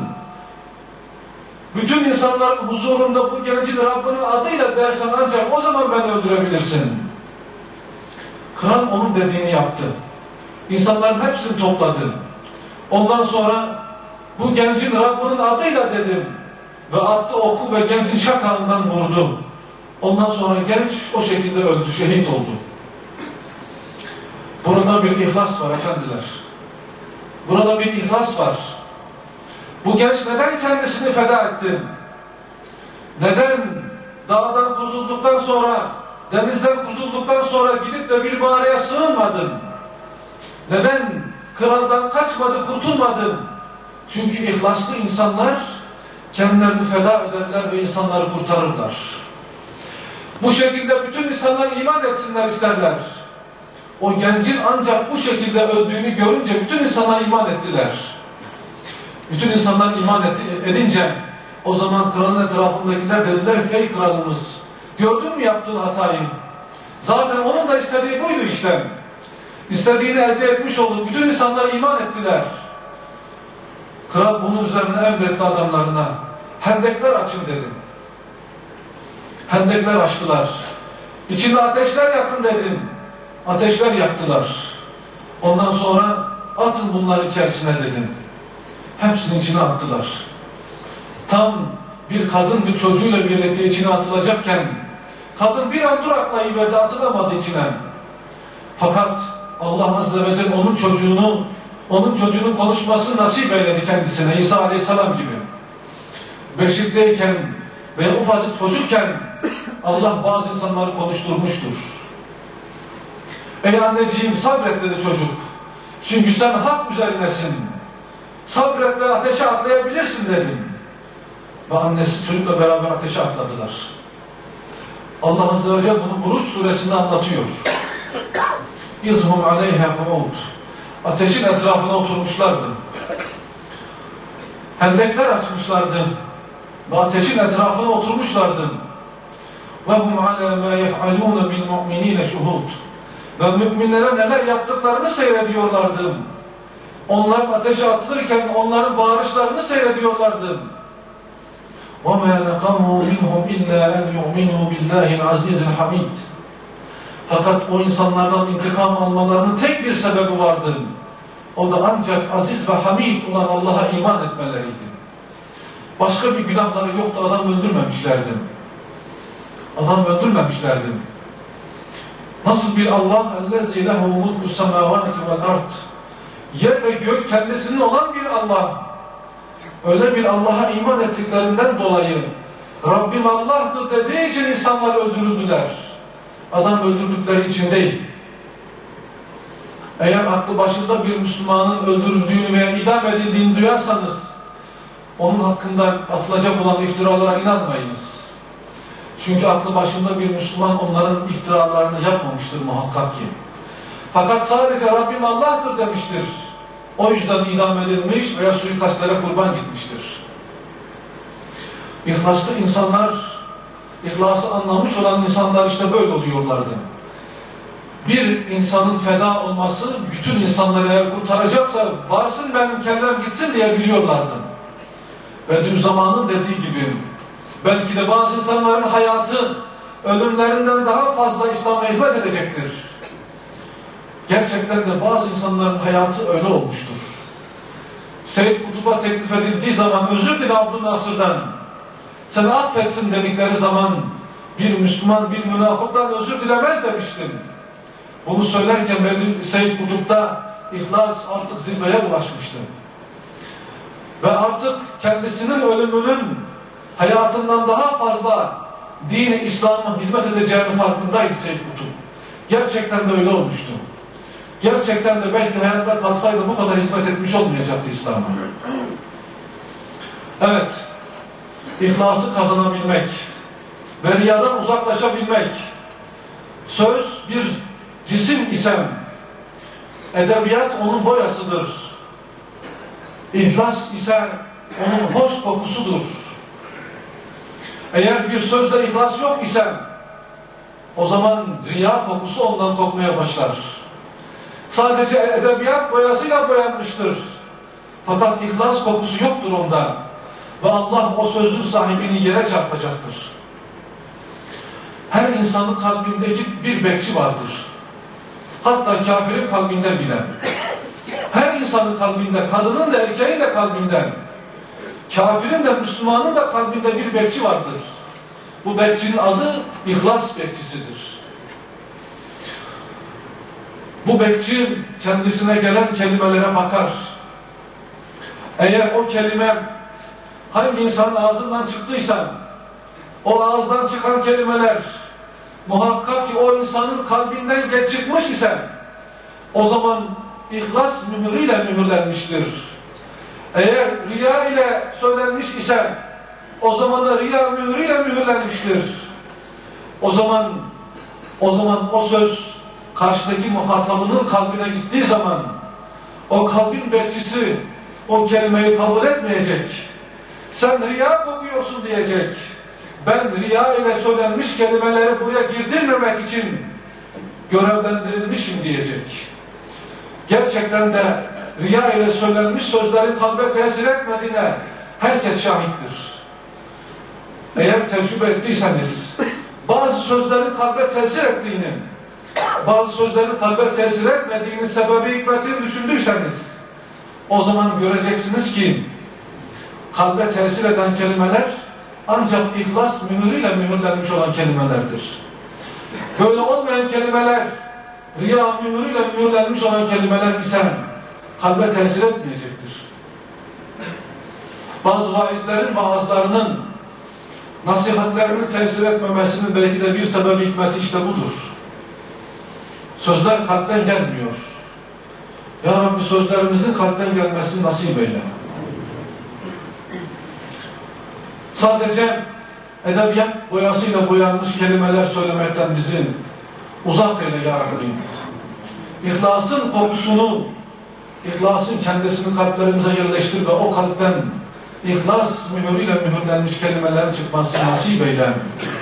Bütün insanların huzurunda bu gencin Rabbinin adıyla dersen ancak o zaman beni öldürebilirsin. Kral onun dediğini yaptı. İnsanların hepsini topladı. Ondan sonra bu gencin Rabbinin adıyla dedim. Ve attı oku ve gencin şakağından vurdu. Ondan sonra genç o şekilde öldü, şehit oldu. Burada bir ihlas var efendiler. Burada bir ihlas var. Bu genç neden kendisini feda etti? Neden dağdan kurtulduktan sonra, denizden kurtulduktan sonra gidip de bir mağaraya sığınmadın? Neden kraldan kaçmadı, kurtulmadın? Çünkü ihlaslı insanlar kendilerini feda ederler ve insanları kurtarırlar. Bu şekilde bütün insanlar iman etsinler isterler. O gencin ancak bu şekilde öldüğünü görünce bütün insanlar iman ettiler. Bütün insanlar iman edince o zaman kralın etrafındakiler dediler ki ey kralımız gördün mü yaptığın hatayı? Zaten onun da istediği buydu işte. İstediğini elde etmiş oldu. Bütün insanlar iman ettiler. Kral bunun üzerine emretti adamlarına. Hendekler açın dedi. Hendekler açtılar. İçinde ateşler yakın dedim. Ateşler yaktılar. Ondan sonra atın bunları içerisine dedim. Hepsini içine attılar. Tam bir kadın bir çocuğuyla birlikte içine atılacakken kadın bir an duraklayıverdi, atılamadı içine. Fakat Allah Azze ve Celle onun çocuğunu onun çocuğunun konuşmasını nasip eyledi kendisine, İsa Aleyhisselam gibi. Beşikteyken ve ufacık çocukken Allah bazı insanları konuşturmuştur. Ey anneciğim sabret dedi çocuk. Çünkü sen hak üzerindesin. Sabret ve ateşe atlayabilirsin dedim. Ve annesi çocukla beraber ateşe atladılar. Allah Azze ve Celle bunu Buruç suresinde anlatıyor. İzhum aleyha ku'ud. Ateşin etrafına oturmuşlardı. Hendekler açmışlardı. Ve ateşin etrafına oturmuşlardı. وَهُمْ عَلَى مَا يَفْعَلُونَ بِالْمُؤْمِنِينَ شُهُودٌ. Ve müminlere neler yaptıklarını seyrediyorlardı. Onlar ateşe atılırken onların bağırışlarını seyrediyorlardı. وَمَا نَقَمُوا مِنْهُمْ إِلَّا أَنْ يُؤْمِنُوا بِاللّٰهِ الْعَزِيزِ الْحَمِيدِ. Fakat o insanlardan intikam almalarının tek bir sebebi vardı. O da ancak aziz ve hamid olan Allah'a iman etmeleriydi. Başka bir günahları yoktu, adam öldürmemişlerdi. Adam öldürmemişlerdi. Nasıl bir Allah اَلَّذِي لَهُ مُلْكُ السَّمَاوَاتِ وَالْاَرْضِ. Yer ve gök kendisinin olan bir Allah. Öyle bir Allah'a iman ettiklerinden dolayı Rabbim Allah'tır dediği için insanlar öldürüldüler. Adam öldürdükleri için değil. Eğer aklı başında bir Müslümanın öldürüldüğünü veya idam edildiğini duyarsanız onun hakkında atılacak olan iftiralara inanmayınız. Çünkü aklı başında bir Müslüman onların iftiralarını yapmamıştır muhakkak ki. Fakat sadece Rabbim Allah'tır demiştir. O yüzden idam edilmiş veya suikastlere kurban gitmiştir. İhlaslı insanlar, İhlası anlamış olan insanlar işte böyle oluyorlardı. Bir insanın feda olması bütün insanları eğer kurtaracaksa varsın benim kellem gitsin diye biliyorlardı. Bediüzzaman'ın dediği gibi belki de bazı insanların hayatı ölümlerinden daha fazla İslam'a hizmet edecektir. Gerçekten de bazı insanların hayatı öyle olmuştur. Seyyid Kutub'a teklif edildiği zaman özür dile Abdülnasır'dan sen affetsin dedikleri zaman bir Müslüman bir münafıktan özür dilemez demiştim. bunu söylerken Mevlid Seyyid Kutup'ta ihlas artık zirveye ulaşmıştı. Ve artık kendisinin ölümünün hayatından daha fazla din-i İslam'a hizmet edeceğinin farkındaydı Seyyid Kutup. Gerçekten de öyle olmuştu. Gerçekten de belki hayatta kalsaydı bu kadar hizmet etmiş olmayacaktı İslam'a. Evet, İhlası kazanabilmek ve riyadan uzaklaşabilmek, söz bir cisim ise edebiyat onun boyasıdır. İhlas ise onun hoş kokusudur. Eğer bir sözde ihlas yok ise o zaman riya kokusu ondan kokmaya başlar. Sadece edebiyat boyasıyla boyanmıştır. Fakat ihlas kokusu yoktur onda. Ve Allah o sözün sahibini yere çarpacaktır. Her insanın kalbindeki bir bekçi vardır. Hatta kafirin kalbinde bile. Her insanın kalbinde, kadının da erkeğin de kalbinden, kafirin de Müslümanın da kalbinde bir bekçi vardır. Bu bekçinin adı ihlas bekçisidir. Bu bekçi kendisine gelen kelimelere bakar. Eğer o kelime hangi insanın ağzından çıktıysa, o ağızdan çıkan kelimeler muhakkak ki o insanın kalbinden geç çıkmış ise, o zaman ihlas mühürüyle mühürlenmiştir. Eğer riya ile söylenmiş ise, o zaman da riya mühürüyle mühürlenmiştir. O zaman, o zaman o söz karşıdaki muhatabının kalbine gittiği zaman, o kalbin bekçisi o kelimeyi kabul etmeyecek. Sen riya kokuyorsun diyecek. Ben riya ile söylenmiş kelimeleri buraya girdirmemek için görevlendirilmişim diyecek. Gerçekten de riya ile söylenmiş sözlerin kalbe tesir etmediğine herkes şahittir. Eğer tecrübe ettiyseniz, bazı sözlerin kalbe tesir ettiğini, bazı sözlerin kalbe tesir etmediğini sebebi hikmetini düşündüyseniz, o zaman göreceksiniz ki kalbe tesir eden kelimeler ancak ihlas mühürüyle mühürlenmiş olan kelimelerdir. Böyle olmayan kelimeler, riya mühürüyle mühürlenmiş olan kelimeler ise kalbe tesir etmeyecektir. Bazı vaizlerin vaazlarının, nasihatlerinin tesir etmemesinin belki de bir sebebi hikmeti işte budur. Sözler kalpten gelmiyor. Ya Rabbi sözlerimizin kalpten gelmesini nasip eyle. Sadece edebiyat boyasıyla boyanmış kelimeler söylemekten bizi uzak eyle ya Rabbi. İhlasın kokusunu, ihlasın kendisini kalplerimize yerleştir ve o kalpten ihlas mühürüyle mühürlenmiş kelimelerin çıkmasını nasip eyle.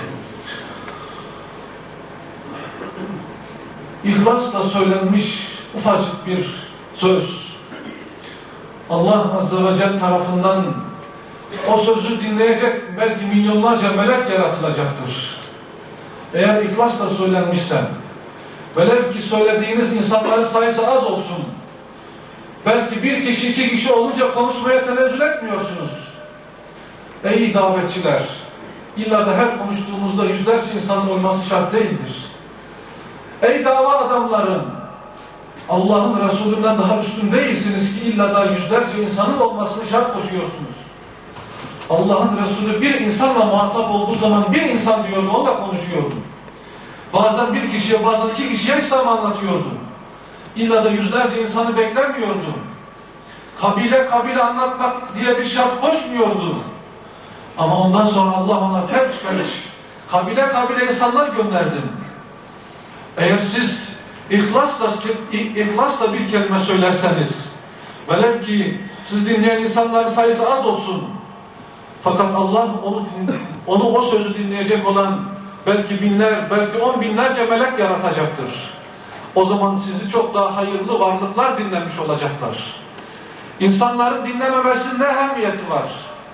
İhlasla söylenmiş ufacık bir söz, Allah Azze ve Celle tarafından o sözü dinleyecek belki milyonlarca melek yaratılacaktır. Eğer ihlasla söylenmişse, velev ki söylediğiniz insanların sayısı az olsun, belki bir kişi iki kişi olunca konuşmaya tenezzül etmiyorsunuz. Ey davetçiler, illa da her konuştuğumuzda yüzlerce insanın olması şart değildir. Ey dava adamların, Allah'ın Resulü'nden daha üstün değilsiniz ki illa da yüzlerce insanın olmasını şart koşuyorsunuz. Allah'ın Resulü bir insanla muhatap olduğu zaman bir insan diyordu, onunla konuşuyordu. Bazen bir kişiye, bazen iki kişiye İslam anlatıyordu. İlla da yüzlerce insanı beklemiyordu. Kabile kabile anlatmak diye bir şart koşmuyordu. Ama ondan sonra Allah ona ferç ferç, kabile kabile insanlar gönderdi. Eğer siz ihlasla, ihlasla bir kelime söylerseniz, velev ki siz dinleyen insanların sayısı az olsun, fakat Allah onu, onu o sözü dinleyecek olan belki binler, belki on binlerce melek yaratacaktır. O zaman sizi çok daha hayırlı varlıklar dinlemiş olacaklar. İnsanların dinlememesinin ne ehemmiyeti var?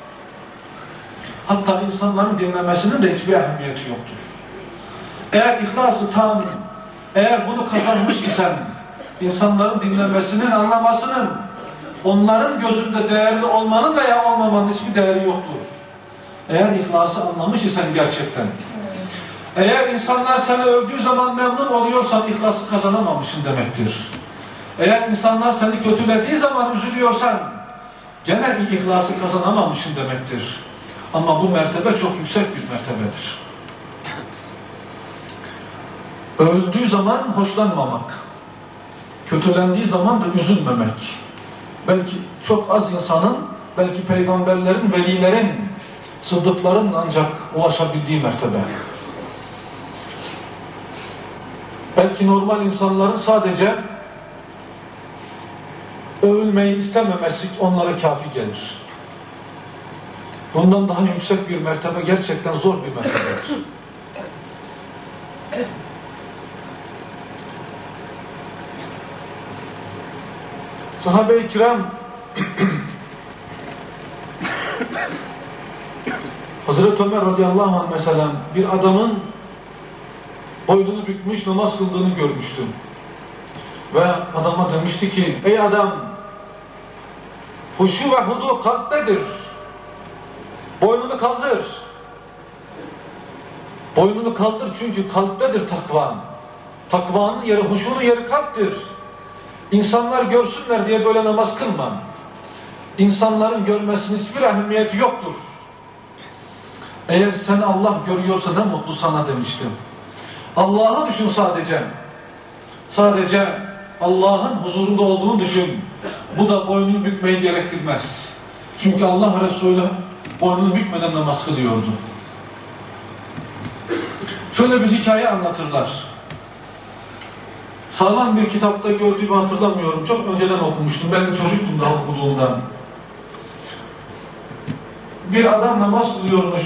Hatta insanların dinlemesinin de hiçbir ehemmiyeti yoktur. Eğer ihlası tam, eğer bunu kazanmış isen, insanların dinlemesinin, anlamasının, onların gözünde değerli olmanın veya olmamanın hiçbir değeri yoktur. Eğer ihlası anlamış isen gerçekten. Eğer insanlar seni övdüğü zaman memnun oluyorsan ihlası kazanamamışsın demektir. Eğer insanlar seni kötülediği zaman üzülüyorsan gene ihlası kazanamamışsın demektir. Ama bu mertebe çok yüksek bir mertebedir. Övüldüğü zaman hoşlanmamak, kötülendiği zaman da üzülmemek. Belki çok az insanın, belki peygamberlerin, velilerin, sıddıkların ancak ulaşabildiği mertebe. Belki normal insanların sadece övülmeyi istememesi onlara kafi gelir. Bundan daha yüksek bir mertebe gerçekten zor bir mertebedir. Sahabe-i kiram Hazreti Ömer radıyallahu anh mesela bir adamın boynunu bükmüş namaz kıldığını görmüştü. Ve adama demişti ki, ey adam, huşu ve hudu kalptedir. Boynunu kaldır. Boynunu kaldır çünkü kalptedir takva. Takvanın yeri, huşunun yeri kalptir. İnsanlar görsünler diye böyle namaz kılma. İnsanların görmesinin hiçbir ehemmiyeti yoktur. Eğer seni Allah görüyorsa ne mutlu sana demiştim. Allah'ı düşün sadece. Sadece Allah'ın huzurunda olduğunu düşün. Bu da boynunu bükmeyi gerektirmez. Çünkü Allah Resulü boynunu bükmeden namaz kılıyordu. Şöyle bir hikaye anlatırlar. Sağlam bir kitapta gördüğümü hatırlamıyorum. Çok önceden okumuştum. Ben çocuktum daha okuduğumda. Bir adam namaz kılıyormuş.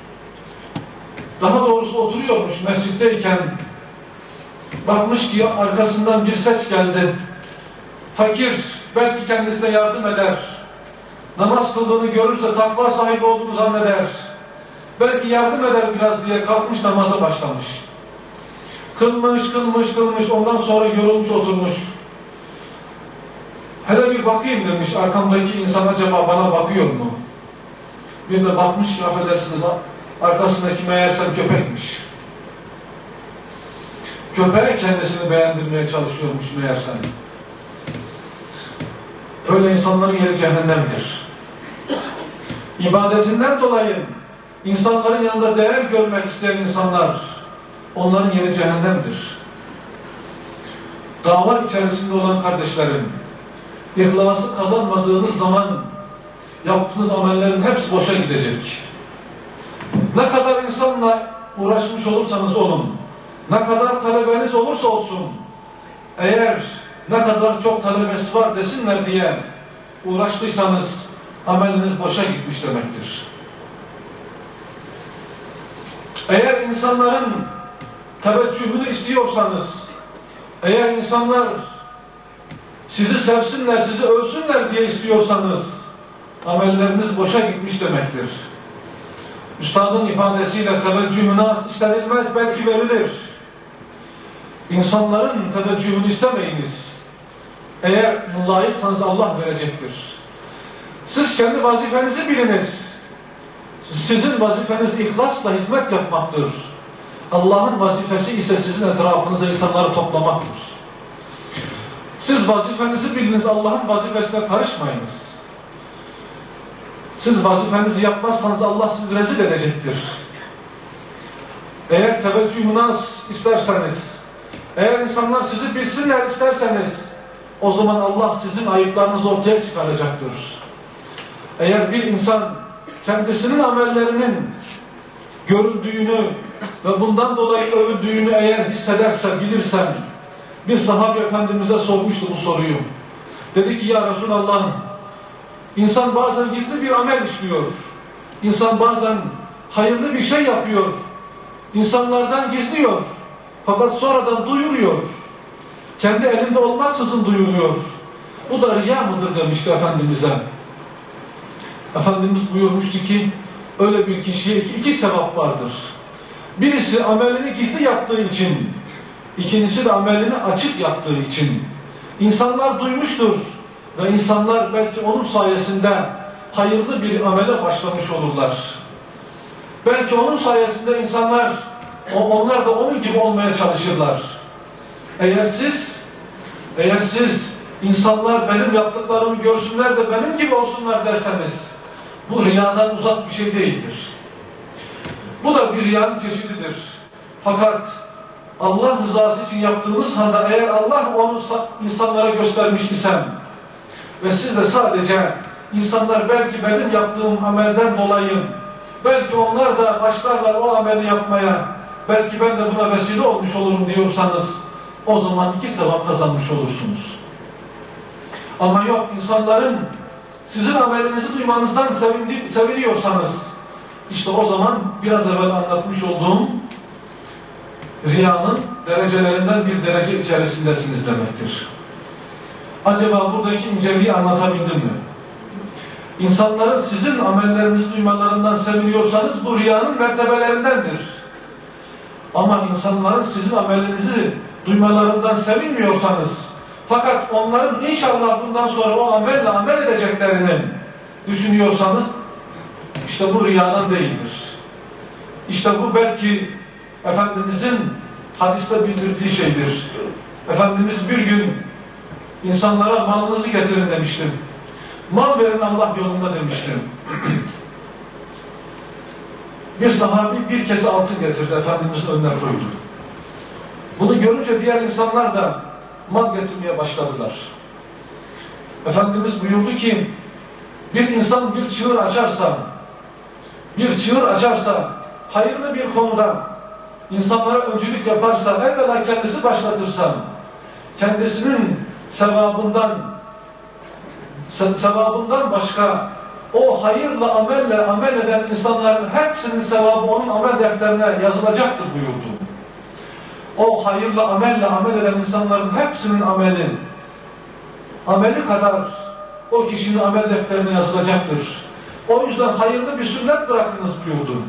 Daha doğrusu oturuyormuş mescitteyken. Bakmış ki arkasından bir ses geldi. Fakir, belki kendisine yardım eder. Namaz kıldığını görürse takva sahibi olduğunu zanneder. Belki yardım eder biraz diye kalkmış namaza başlamış. Kılmış, kılmış, kılmış, ondan sonra yorulmuş oturmuş. Hele bir bakayım demiş, arkamdaki insan acaba bana bakıyor mu? Bir de bakmış ki affedersiniz, arkasındaki meğersem köpekmiş. Köpeğe kendisini beğendirmeye çalışıyormuş meğersem. Böyle insanların yeri cehennemdir. İbadetinden dolayı insanların yanında değer görmek isteyen insanlar, onların yeri cehennemdir. Dava içerisinde olan kardeşlerim, İhlası kazanmadığınız zaman yaptığınız amellerin hepsi boşa gidecek. Ne kadar insanla uğraşmış olursanız olun, ne kadar talebeniz olursa olsun, eğer ne kadar çok talebesi var desinler diye uğraştıysanız ameliniz boşa gitmiş demektir. Eğer insanların teveccühünü istiyorsanız, eğer insanlar sizi sevsinler, sizi övsünler diye istiyorsanız amelleriniz boşa gitmiş demektir. Üstadın ifadesiyle teveccühüne istenilmez, belki verilir. İnsanların teveccühünü istemeyiniz. Eğer layıksanız Allah verecektir. Siz kendi vazifenizi biliniz. Sizin vazifeniz ihlasla hizmet yapmaktır. Allah'ın vazifesi ise sizin etrafınıza insanları toplamaktır. Siz vazifenizi biliniz, Allah'ın vazifesine karışmayınız. Siz vazifenizi yapmazsanız Allah sizi rezil edecektir. Eğer teveccüh-ü nas isterseniz, eğer insanlar sizi bilsinler isterseniz, o zaman Allah sizin ayıplarınızı ortaya çıkaracaktır. Eğer bir insan kendisinin amellerinin görüldüğünü ve bundan dolayı övüldüğünü eğer hissederse, bilirsen, bir sahabe efendimize sormuştu bu soruyu. Dedi ki ya Resulallah, insan bazen gizli bir amel işliyor. İnsan bazen hayırlı bir şey yapıyor. İnsanlardan gizliyor. Fakat sonradan duyuruyor. Kendi elinde olmaksızın duyuruyor. Bu da riya mıdır demişti Efendimiz'e. Efendimiz buyurmuştu ki öyle bir kişiye iki, iki sevap vardır. Birisi amelini gizli yaptığı için, ikincisi de amelini açık yaptığı için. İnsanlar duymuştur ve insanlar belki onun sayesinde hayırlı bir amele başlamış olurlar. Belki onun sayesinde insanlar onlar da onun gibi olmaya çalışırlar. Eğer siz, eğer siz insanlar benim yaptıklarımı görsünler de benim gibi olsunlar derseniz, bu riyadan uzak bir şey değildir. Bu da bir riyanın çeşididir. Fakat Allah rızası için yaptığınız halde eğer Allah onu insanlara göstermiş isem ve siz de sadece insanlar belki benim yaptığım amelden dolayı belki onlar da başlarlar o ameli yapmaya, belki ben de buna vesile olmuş olurum diyorsanız o zaman iki sevap kazanmış olursunuz. Ama yok, insanların sizin amelinizi duymanızdan sevindi, seviniyorsanız işte o zaman biraz evvel anlatmış olduğum riyanın derecelerinden bir derece içerisindesiniz demektir. Acaba buradaki inceliği anlatabildim mi? İnsanların sizin amellerinizi duymalarından seviniyorsanız bu riyanın mertebelerindendir. Ama insanların sizin amellerinizi duymalarından sevinmiyorsanız, fakat onların inşallah bundan sonra o amelle amel edeceklerini düşünüyorsanız, işte bu riyadan değildir. İşte bu belki Efendimizin hadiste bildirdiği şeydir. Efendimiz bir gün insanlara malınızı getirin demiştim. Mal verin Allah yolunda demiştim. Bir sahabi bir kese altın getirdi, Efendimizin önüne koydu. Bunu görünce diğer insanlar da mal getirmeye başladılar. Efendimiz buyurdu ki, bir insan bir çığır açarsa, bir çığır açarsa, hayırlı bir konuda insanlara öncülük yaparsa, evvela kendisi başlatırsa, kendisinin sevabından, sevabından başka o hayırla amelle amel eden insanların hepsinin sevabı onun amel defterine yazılacaktır buyurdu. O hayırla amelle amel eden insanların hepsinin ameli, ameli kadar o kişinin amel defterine yazılacaktır. O yüzden hayırlı bir sünnet bırakınız buyurdu.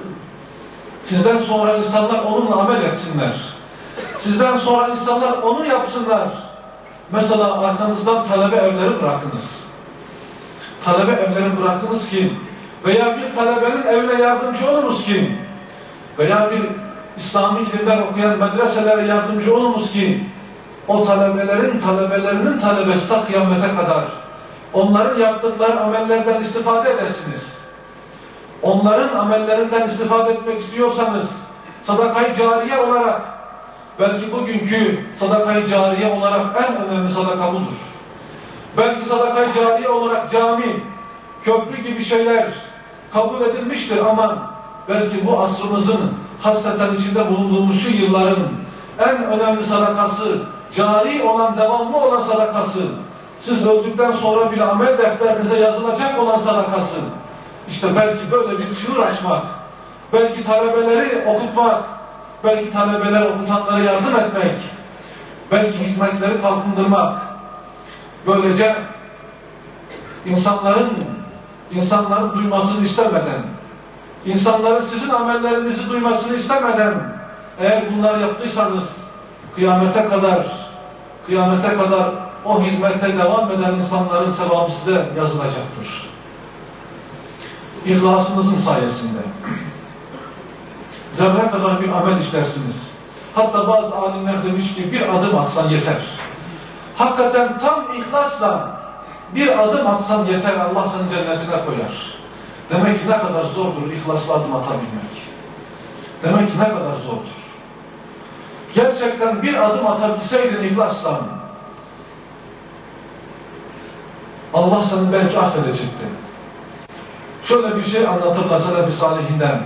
Sizden sonra insanlar onunla amel etsinler. Sizden sonra insanlar onu yapsınlar. Mesela arkanızdan talebe evleri bırakınız. Talebe evleri bırakınız ki, veya bir talebenin evine yardımcı olunuz ki, veya bir İslami ilimler okuyan medreselere yardımcı olunuz ki, o talebelerin talebelerinin talebesi ta kıyamete kadar onların yaptıkları amellerden istifade edersiniz. Onların amellerinden istifade etmek istiyorsanız sadaka-i cariye olarak, belki bugünkü sadaka-i cariye olarak en önemli sadaka budur. Belki sadaka-i cariye olarak cami, köprü gibi şeyler kabul edilmiştir ama belki bu asrımızın hasreten içinde bulunduğumuz şu yılların en önemli sadakası, cari olan, devamlı olan sadakası, siz öldükten sonra bir amel defterinize yazılacak olan sadakası, işte belki böyle bir çığır açmak, belki talebeleri okutmak, belki talebeler okutanlara yardım etmek, belki hizmetleri kalkındırmak, böylece insanların insanların duymasını istemeden, insanların sizin amellerinizi duymasını istemeden eğer bunları yaptıysanız kıyamete kadar kıyamete kadar o hizmete devam eden insanların sevabı size yazılacaktır. İhlasınızın sayesinde zerre kadar bir amel işlersiniz. Hatta bazı alimler demiş ki bir adım atsan yeter. Hakikaten tam ihlasla bir adım atsan yeter, Allah seni cennetine koyar. Demek ki ne kadar zordur ihlasla adım atabilmek. Demek ki ne kadar zordur. Gerçekten bir adım atabilseydin ihlasla, Allah seni belki affedecekti. Şöyle bir şey anlatırlar Selefi Salihinden.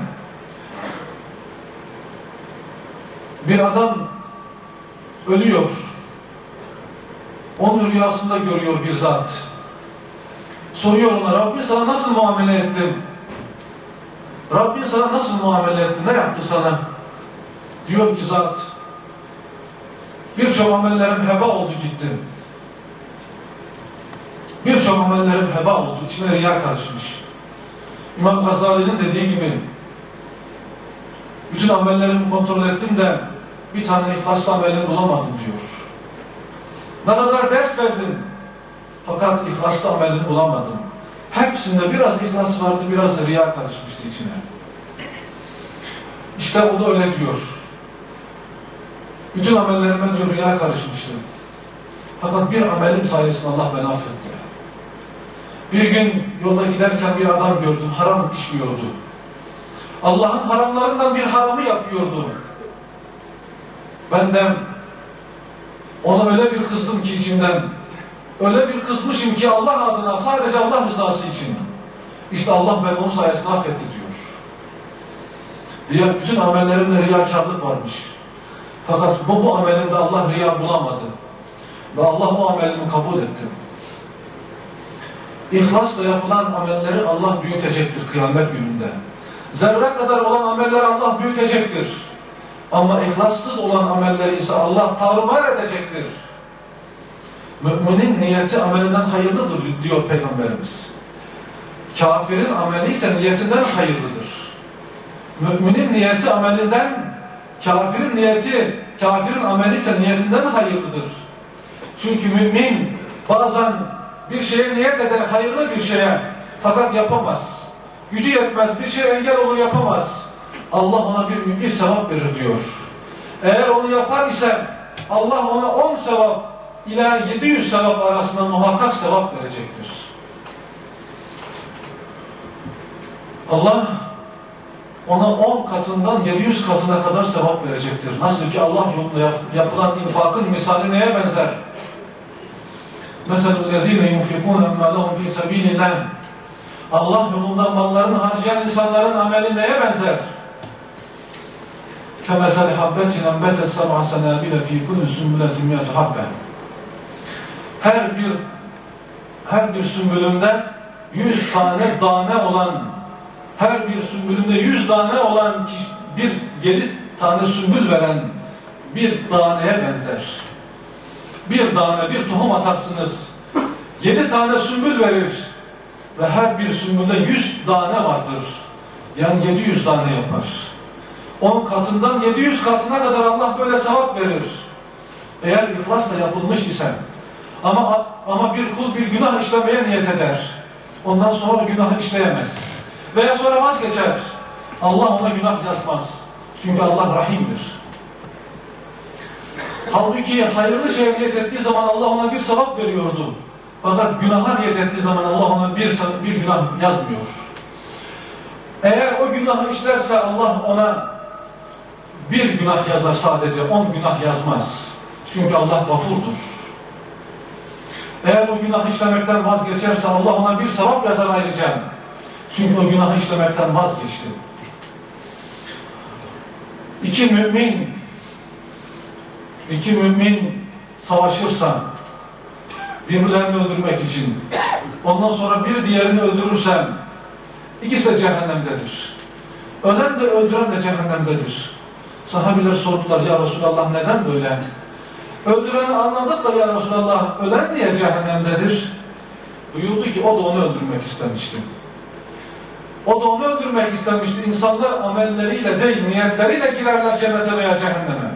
Bir adam ölüyor. Onu rüyasında görüyor bir zat. Soruyor ona, Rabbin sana nasıl muamele etti? Rabbin sana nasıl muamele etti? Ne yaptı sana? Diyor ki zat, birçok amellerim heba oldu gitti. Birçok amellerim heba oldu. İçine riya karışmış. İmam Gazali'nin dediği gibi bütün amellerimi kontrol ettim de bir tane ihlaslı amelini bulamadım diyor. Ne kadar ders verdim fakat ihlaslı amelini bulamadım. Hepsinde biraz ihlas vardı, biraz da riya karışmıştı içine. İşte o da öyle diyor. Bütün amellerime diyor riya karışmıştı. Fakat bir amelim sayesinde Allah beni affetti. Bir gün yolda giderken bir adam gördüm, haram işliyordu. Allah'ın haramlarından bir haramı yapıyordu. Benden ona öyle bir kızdım ki içimden, öyle bir kızmışım ki Allah adına, sadece Allah rızası için. İşte Allah beni onun sayesinde affetti diyor. Diğer bütün amellerimde riyakarlık varmış. Fakat bu, bu amelimde Allah riya bulamadı. Ve Allah o amelimi kabul etti. İhlasla yapılan amelleri Allah büyütecektir kıyamet gününde. Zerre kadar olan ameller Allah büyütecektir. Ama ihlassız olan amelleri ise Allah tarumar edecektir. Müminin niyeti amelinden hayırlıdır diyor Peygamberimiz. Kafirin ameli ise niyetinden hayırlıdır. Müminin niyeti amelinden, kafirin niyeti, kafirin ameli ise niyetinden hayırlıdır. Çünkü mümin bazen bir şeye niyet eder, hayırlı bir şeye, fakat yapamaz. Gücü yetmez, bir şey engel olur, yapamaz. Allah ona bir mümin sevap verir diyor. Eğer onu yapar ise Allah ona on sevap ila yedi yüz sevap arasında muhakkak sevap verecektir. Allah ona on katından yedi yüz katına kadar sevap verecektir. Nasıl ki Allah yolunda yapılan infakın misali neye benzer? مَثَلُ الَّذ۪ينَ يُنْفِقُونَ اَمَّالَهُمْ ف۪ي سَب۪يلِ اللّٰهِ Allah yolunda mallarını harcayan insanların ameli neye benzer? كَمَثَلِ حَبَّةٍ اَنْبَتَتْ سَبْعَ سَنَابِلَ ف۪ي كُلِّ سُنْبُلَةٍ مِيَةُ حَبَّةٍ Her bir her bir sümbülünde yüz tane tane olan, her bir sümbülünde yüz tane olan bir yedi tane sümbül veren bir taneye benzer. Bir tane, bir tohum atarsınız, yedi tane sümbül verir ve her bir sümbülde yüz tane vardır. Yani yedi yüz tane yapar. On katından yedi yüz katına kadar Allah böyle sevap verir. Eğer ihlasla yapılmış ise, ama ama bir kul bir günah işlemeye niyet eder. Ondan sonra günahı işleyemez. Veya sonra vazgeçer. Allah ona günah yazmaz. Çünkü Allah rahimdir. Halbuki hayırlı şeye niyet ettiği zaman Allah ona bir sevap veriyordu. Fakat günaha niyet ettiği zaman Allah ona bir, bir günah yazmıyor. Eğer o günahı işlerse Allah ona bir günah yazar sadece, on günah yazmaz. Çünkü Allah gafurdur. Eğer o günahı işlemekten vazgeçerse Allah ona bir sevap yazar ayrıca. Çünkü o günahı işlemekten vazgeçti. İki mümin iki mümin savaşırsa birbirlerini öldürmek için, ondan sonra bir diğerini öldürürsen ikisi de cehennemdedir. Ölen de öldüren de cehennemdedir. Sahabiler sordular, ya Resulallah neden böyle? Öldüreni anladık da ya Resulallah, ölen niye cehennemdedir? Buyurdu ki o da onu öldürmek istemişti. O da onu öldürmek istemişti. İnsanlar amelleriyle değil, niyetleriyle girerler cennete veya cehenneme.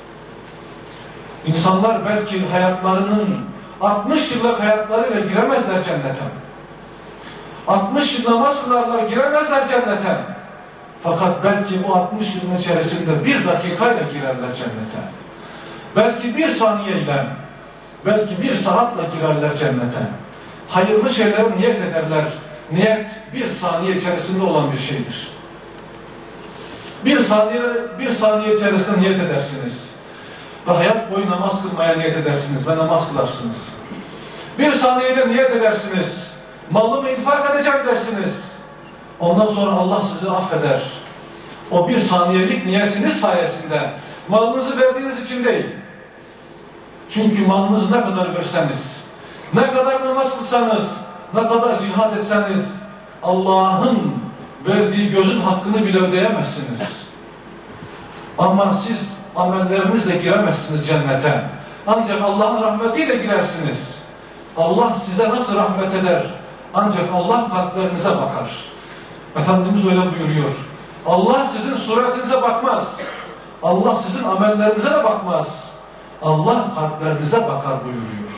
İnsanlar belki hayatlarının altmış yıllık hayatlarıyla giremezler cennete. altmış yıl namaz kılarlar, giremezler cennete. Fakat belki bu altmış yılın içerisinde bir dakikayla girerler cennete. Belki bir saniyeyle, belki bir saatle girerler cennete. Hayırlı şeylere niyet ederler. Niyet bir saniye içerisinde olan bir şeydir. Bir saniye, bir saniye içerisinde niyet edersiniz. Ve hayat boyu namaz kılmaya niyet edersiniz ve namaz kılarsınız. Bir saniyede niyet edersiniz. Malımı infak edeceğim dersiniz. Ondan sonra Allah sizi affeder. O bir saniyelik niyetiniz sayesinde, malınızı verdiğiniz için değil. Çünkü malınızı ne kadar verseniz, ne kadar namaz kılsanız, ne kadar cihad etseniz, Allah'ın verdiği gözün hakkını bile ödeyemezsiniz. Ama siz amellerinizle giremezsiniz cennete. Ancak Allah'ın rahmetiyle girersiniz. Allah size nasıl rahmet eder? Ancak Allah kalplerinize bakar. Efendimiz öyle buyuruyor. Allah sizin suretinize bakmaz. Allah sizin amellerinize de bakmaz. Allah kalplerinize bakar buyuruyor.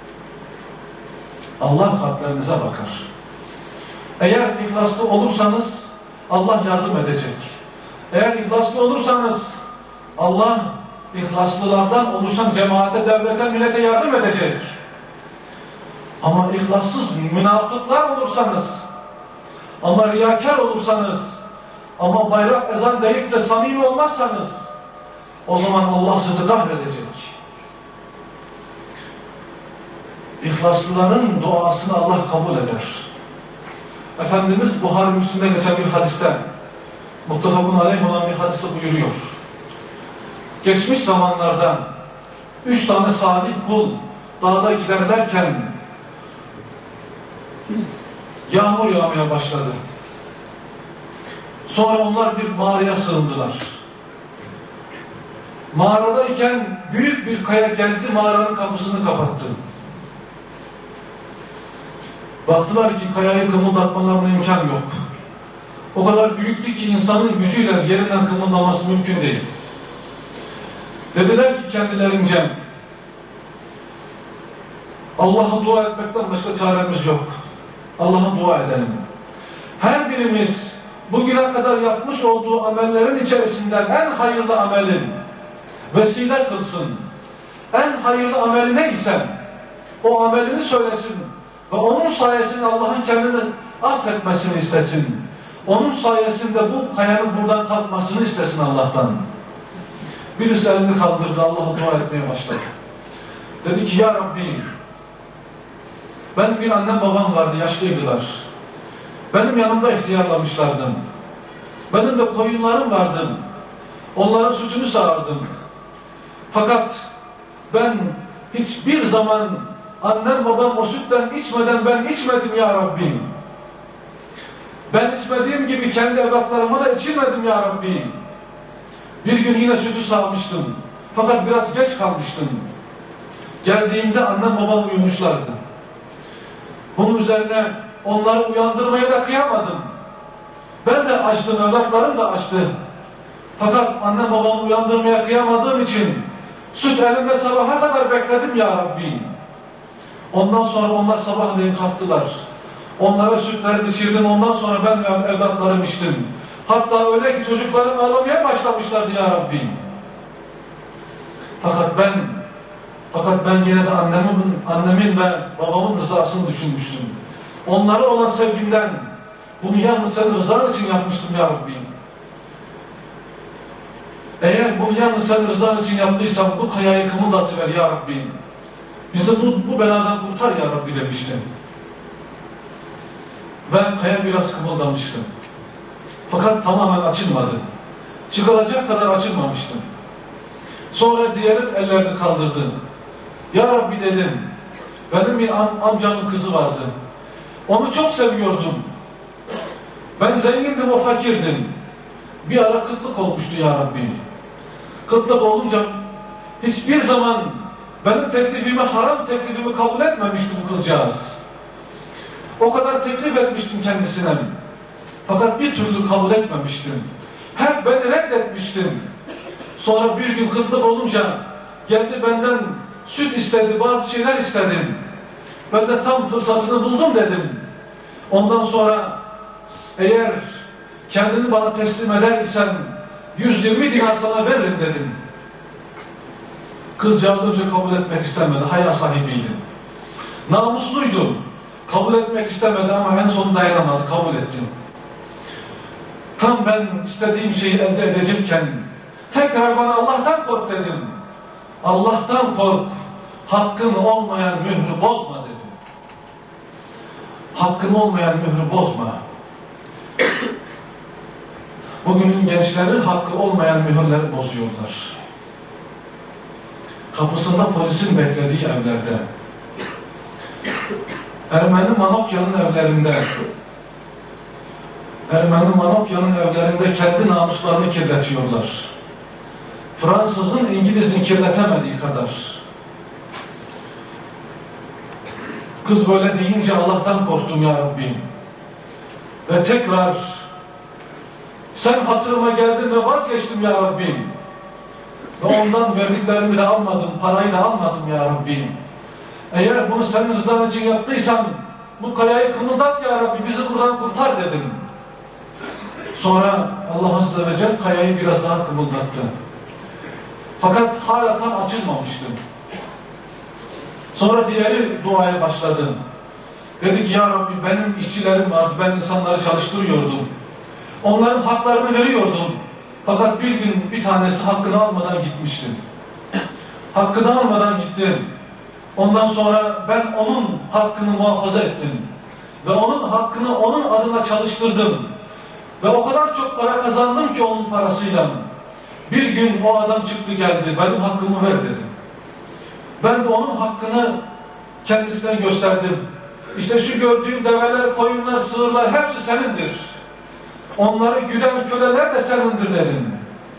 Allah kalplerinize bakar. Eğer ihlaslı olursanız Allah yardım edecek. Eğer ihlaslı olursanız Allah ihlaslılardan oluşan cemaate, devlete, millete yardım edecek. Ama ihlassız münafıklar olursanız, ama riyakar olursanız, ama bayrak ezan deyip de samimi olmazsanız, o zaman Allah sizi kahredecek. İhlaslıların duasını Allah kabul eder. Efendimiz Buhari Müslim'de geçen bir hadiste, muttefakun aleyh olan bir hadiste buyuruyor. Geçmiş zamanlarda üç tane salih kul dağda giderlerken yağmur yağmaya başladı. Sonra onlar bir mağaraya sığındılar. Mağaradayken büyük bir kaya geldi, mağaranın kapısını kapattı. Baktılar ki kayayı kımıldatmalarına imkan yok. O kadar büyüktü ki insanın gücüyle yerinden kımıldaması mümkün değil. Dediler ki kendilerince, Allah'a dua etmekten başka çaremiz yok. Allah'a dua edelim. Her birimiz bugüne kadar yapmış olduğu amellerin içerisinden en hayırlı amelin vesile kılsın. En hayırlı ameli neyse o amelini söylesin ve onun sayesinde Allah'ın kendini affetmesini istesin. Onun sayesinde bu kayanın buradan kalkmasını istesin Allah'tan. Birisi elini kaldırdı, Allah'a dua etmeye başladı. Dedi ki, Ya Rabbi, benim bir annem babam vardı, yaşlıydılar. Benim yanımda ihtiyarlamışlardı. Benim de koyunlarım vardı. Onların sütünü sağardım. Fakat ben hiçbir zaman annem babam o sütten içmeden ben içmedim Ya Rabbi. Ben içmediğim gibi kendi evlatlarıma da içirmedim Ya Rabbi. Bir gün yine sütü sağmıştım. Fakat biraz geç kalmıştım. Geldiğimde annem babam uyumuşlardı. Bunun üzerine onları uyandırmaya da kıyamadım. Ben de açtım, evlatlarım da açtı. Fakat annem babamı uyandırmaya kıyamadığım için süt elimde sabaha kadar bekledim Ya Rabbi. Ondan sonra onlar sabahleyin kalktılar. Onlara sütleri içirdim, ondan sonra ben ve evlatlarım içtim. Hatta öyle ki çocuklarım ağlamaya başlamışlardı Ya Rabbi. Fakat ben, fakat ben yine de annemin, annemin ve babamın rızasını düşünmüştüm. Onlara olan sevgimden bunu yalnız senin rızan için yapmıştım Ya Rabbi. Eğer bunu yalnız senin rızan için yaptıysam bu kayayı kımıldatıver Ya Rabbi. Bizi bu, bu beladan kurtar Ya Rabbi demiştim. Ben kaya biraz kımıldamıştım. Fakat tamamen açılmadı. Çıkılacak kadar açılmamıştım. Sonra diğeri ellerini kaldırdı. Ya Rabbi dedim, benim bir am amcamın kızı vardı. Onu çok seviyordum. Ben zengindim, o fakirdim. Bir ara kıtlık olmuştu Ya Rabbi. Kıtlık olunca hiçbir zaman benim teklifimi, haram teklifimi kabul etmemişti bu kızcağız. O kadar teklif etmiştim kendisine. Fakat bir türlü kabul etmemiştim. Hep beni reddetmiştim. Sonra bir gün kıtlık olunca geldi benden süt istedi, bazı şeyler istedim. Ben de tam fırsatını buldum dedim. Ondan sonra eğer kendini bana teslim eder isen yüz yirmi dinar sana veririm dedim. Kızcağız önce kabul etmek istemedi, haya sahibiydi. Namusluydu, kabul etmek istemedi ama en son dayanamadı, kabul ettim. Tam ben istediğim şeyi elde edecekken tekrar bana Allah'tan kork dedim. Allah'tan kork, hakkın olmayan mührü bozma dedim. Hakkın olmayan mührü bozma. Bugünün gençleri hakkı olmayan mühürleri bozuyorlar. Kapısında polisin beklediği evlerde, Ermeni Manokya'nın evlerinde, Ermeni Manokya'nın evlerinde kendi namuslarını kirletiyorlar. Fransızın İngiliz'in kirletemediği kadar. Kız böyle deyince Allah'tan korktum Ya Rabbi. Ve tekrar sen hatırıma geldin ve vazgeçtim Ya Rabbi. Ve ondan verdiklerimi de almadım, parayı da almadım Ya Rabbi. Eğer bunu senin rızan için yaptıysam bu kayayı kımıldat Ya Rabbi, bizi buradan kurtar dedim. Sonra Allah Azze ve Celle kayayı biraz daha kımıldattı. Fakat hala tam açılmamıştı. Sonra diğeri duaya başladı. Dedi ki ya Rabbi benim işçilerim vardı, ben insanları çalıştırıyordum. Onların haklarını veriyordum. Fakat bir gün bir tanesi hakkını almadan gitmişti. Hakkını almadan gittim. Ondan sonra ben onun hakkını muhafaza ettim. Ve onun hakkını onun adına çalıştırdım. Ve o kadar çok para kazandım ki onun parasıyla. Bir gün o adam çıktı geldi, benim hakkımı ver dedi. Ben de onun hakkını kendisine gösterdim. İşte şu gördüğün develer, koyunlar, sığırlar hepsi senindir. Onları güden köleler de senindir dedim.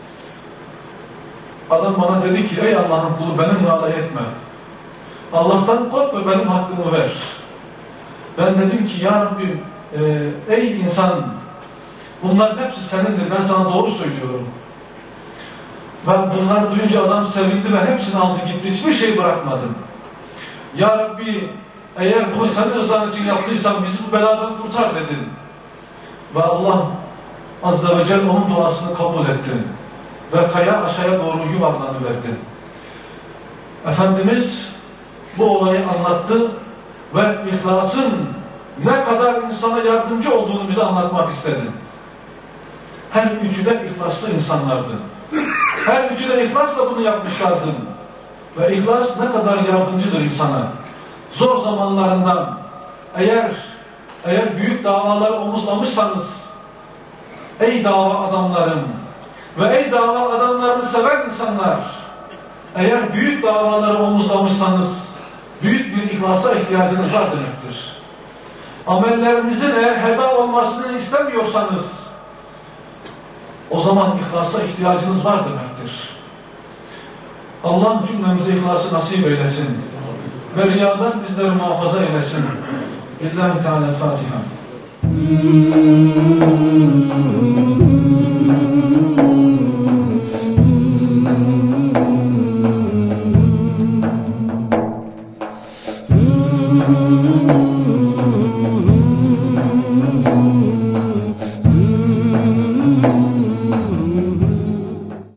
Adam bana dedi ki ey Allah'ın kulu benimle alay etme. Allah'tan kork ve benim hakkımı ver. Ben dedim ki ya Rabbi e, ey insan bunların hepsi senindir, ben sana doğru söylüyorum. Ben bunları duyunca adam sevindi ve hepsini aldı gitti, hiçbir şey bırakmadım. Ya Rabbi eğer bunu senin rızan için yaptıysan bizi bu beladan kurtar dedim. Ve Allah Azze ve Celle onun duasını kabul etti. Ve kaya aşağıya doğru yuvarlanıverdi. Efendimiz bu olayı anlattı ve ihlasın ne kadar insana yardımcı olduğunu bize anlatmak istedi. Her üçü de ihlaslı insanlardı. Her üçü de ihlasla bunu yapmışlardı. Ve ihlas ne kadar yardımcıdır insana. Zor zamanlarından eğer eğer büyük davaları omuzlamışsanız ey dava adamlarım ve ey dava adamlarını seven insanlar eğer büyük davaları omuzlamışsanız büyük bir ihlasa ihtiyacınız var demektir. Amellerinizin eğer heba olmasını istemiyorsanız o zaman ihlasa ihtiyacınız var demektir. Allah cümlemize ihlası nasip eylesin. Ve riyadan bizleri muhafaza eylesin. Lillahi Teala Fatiha.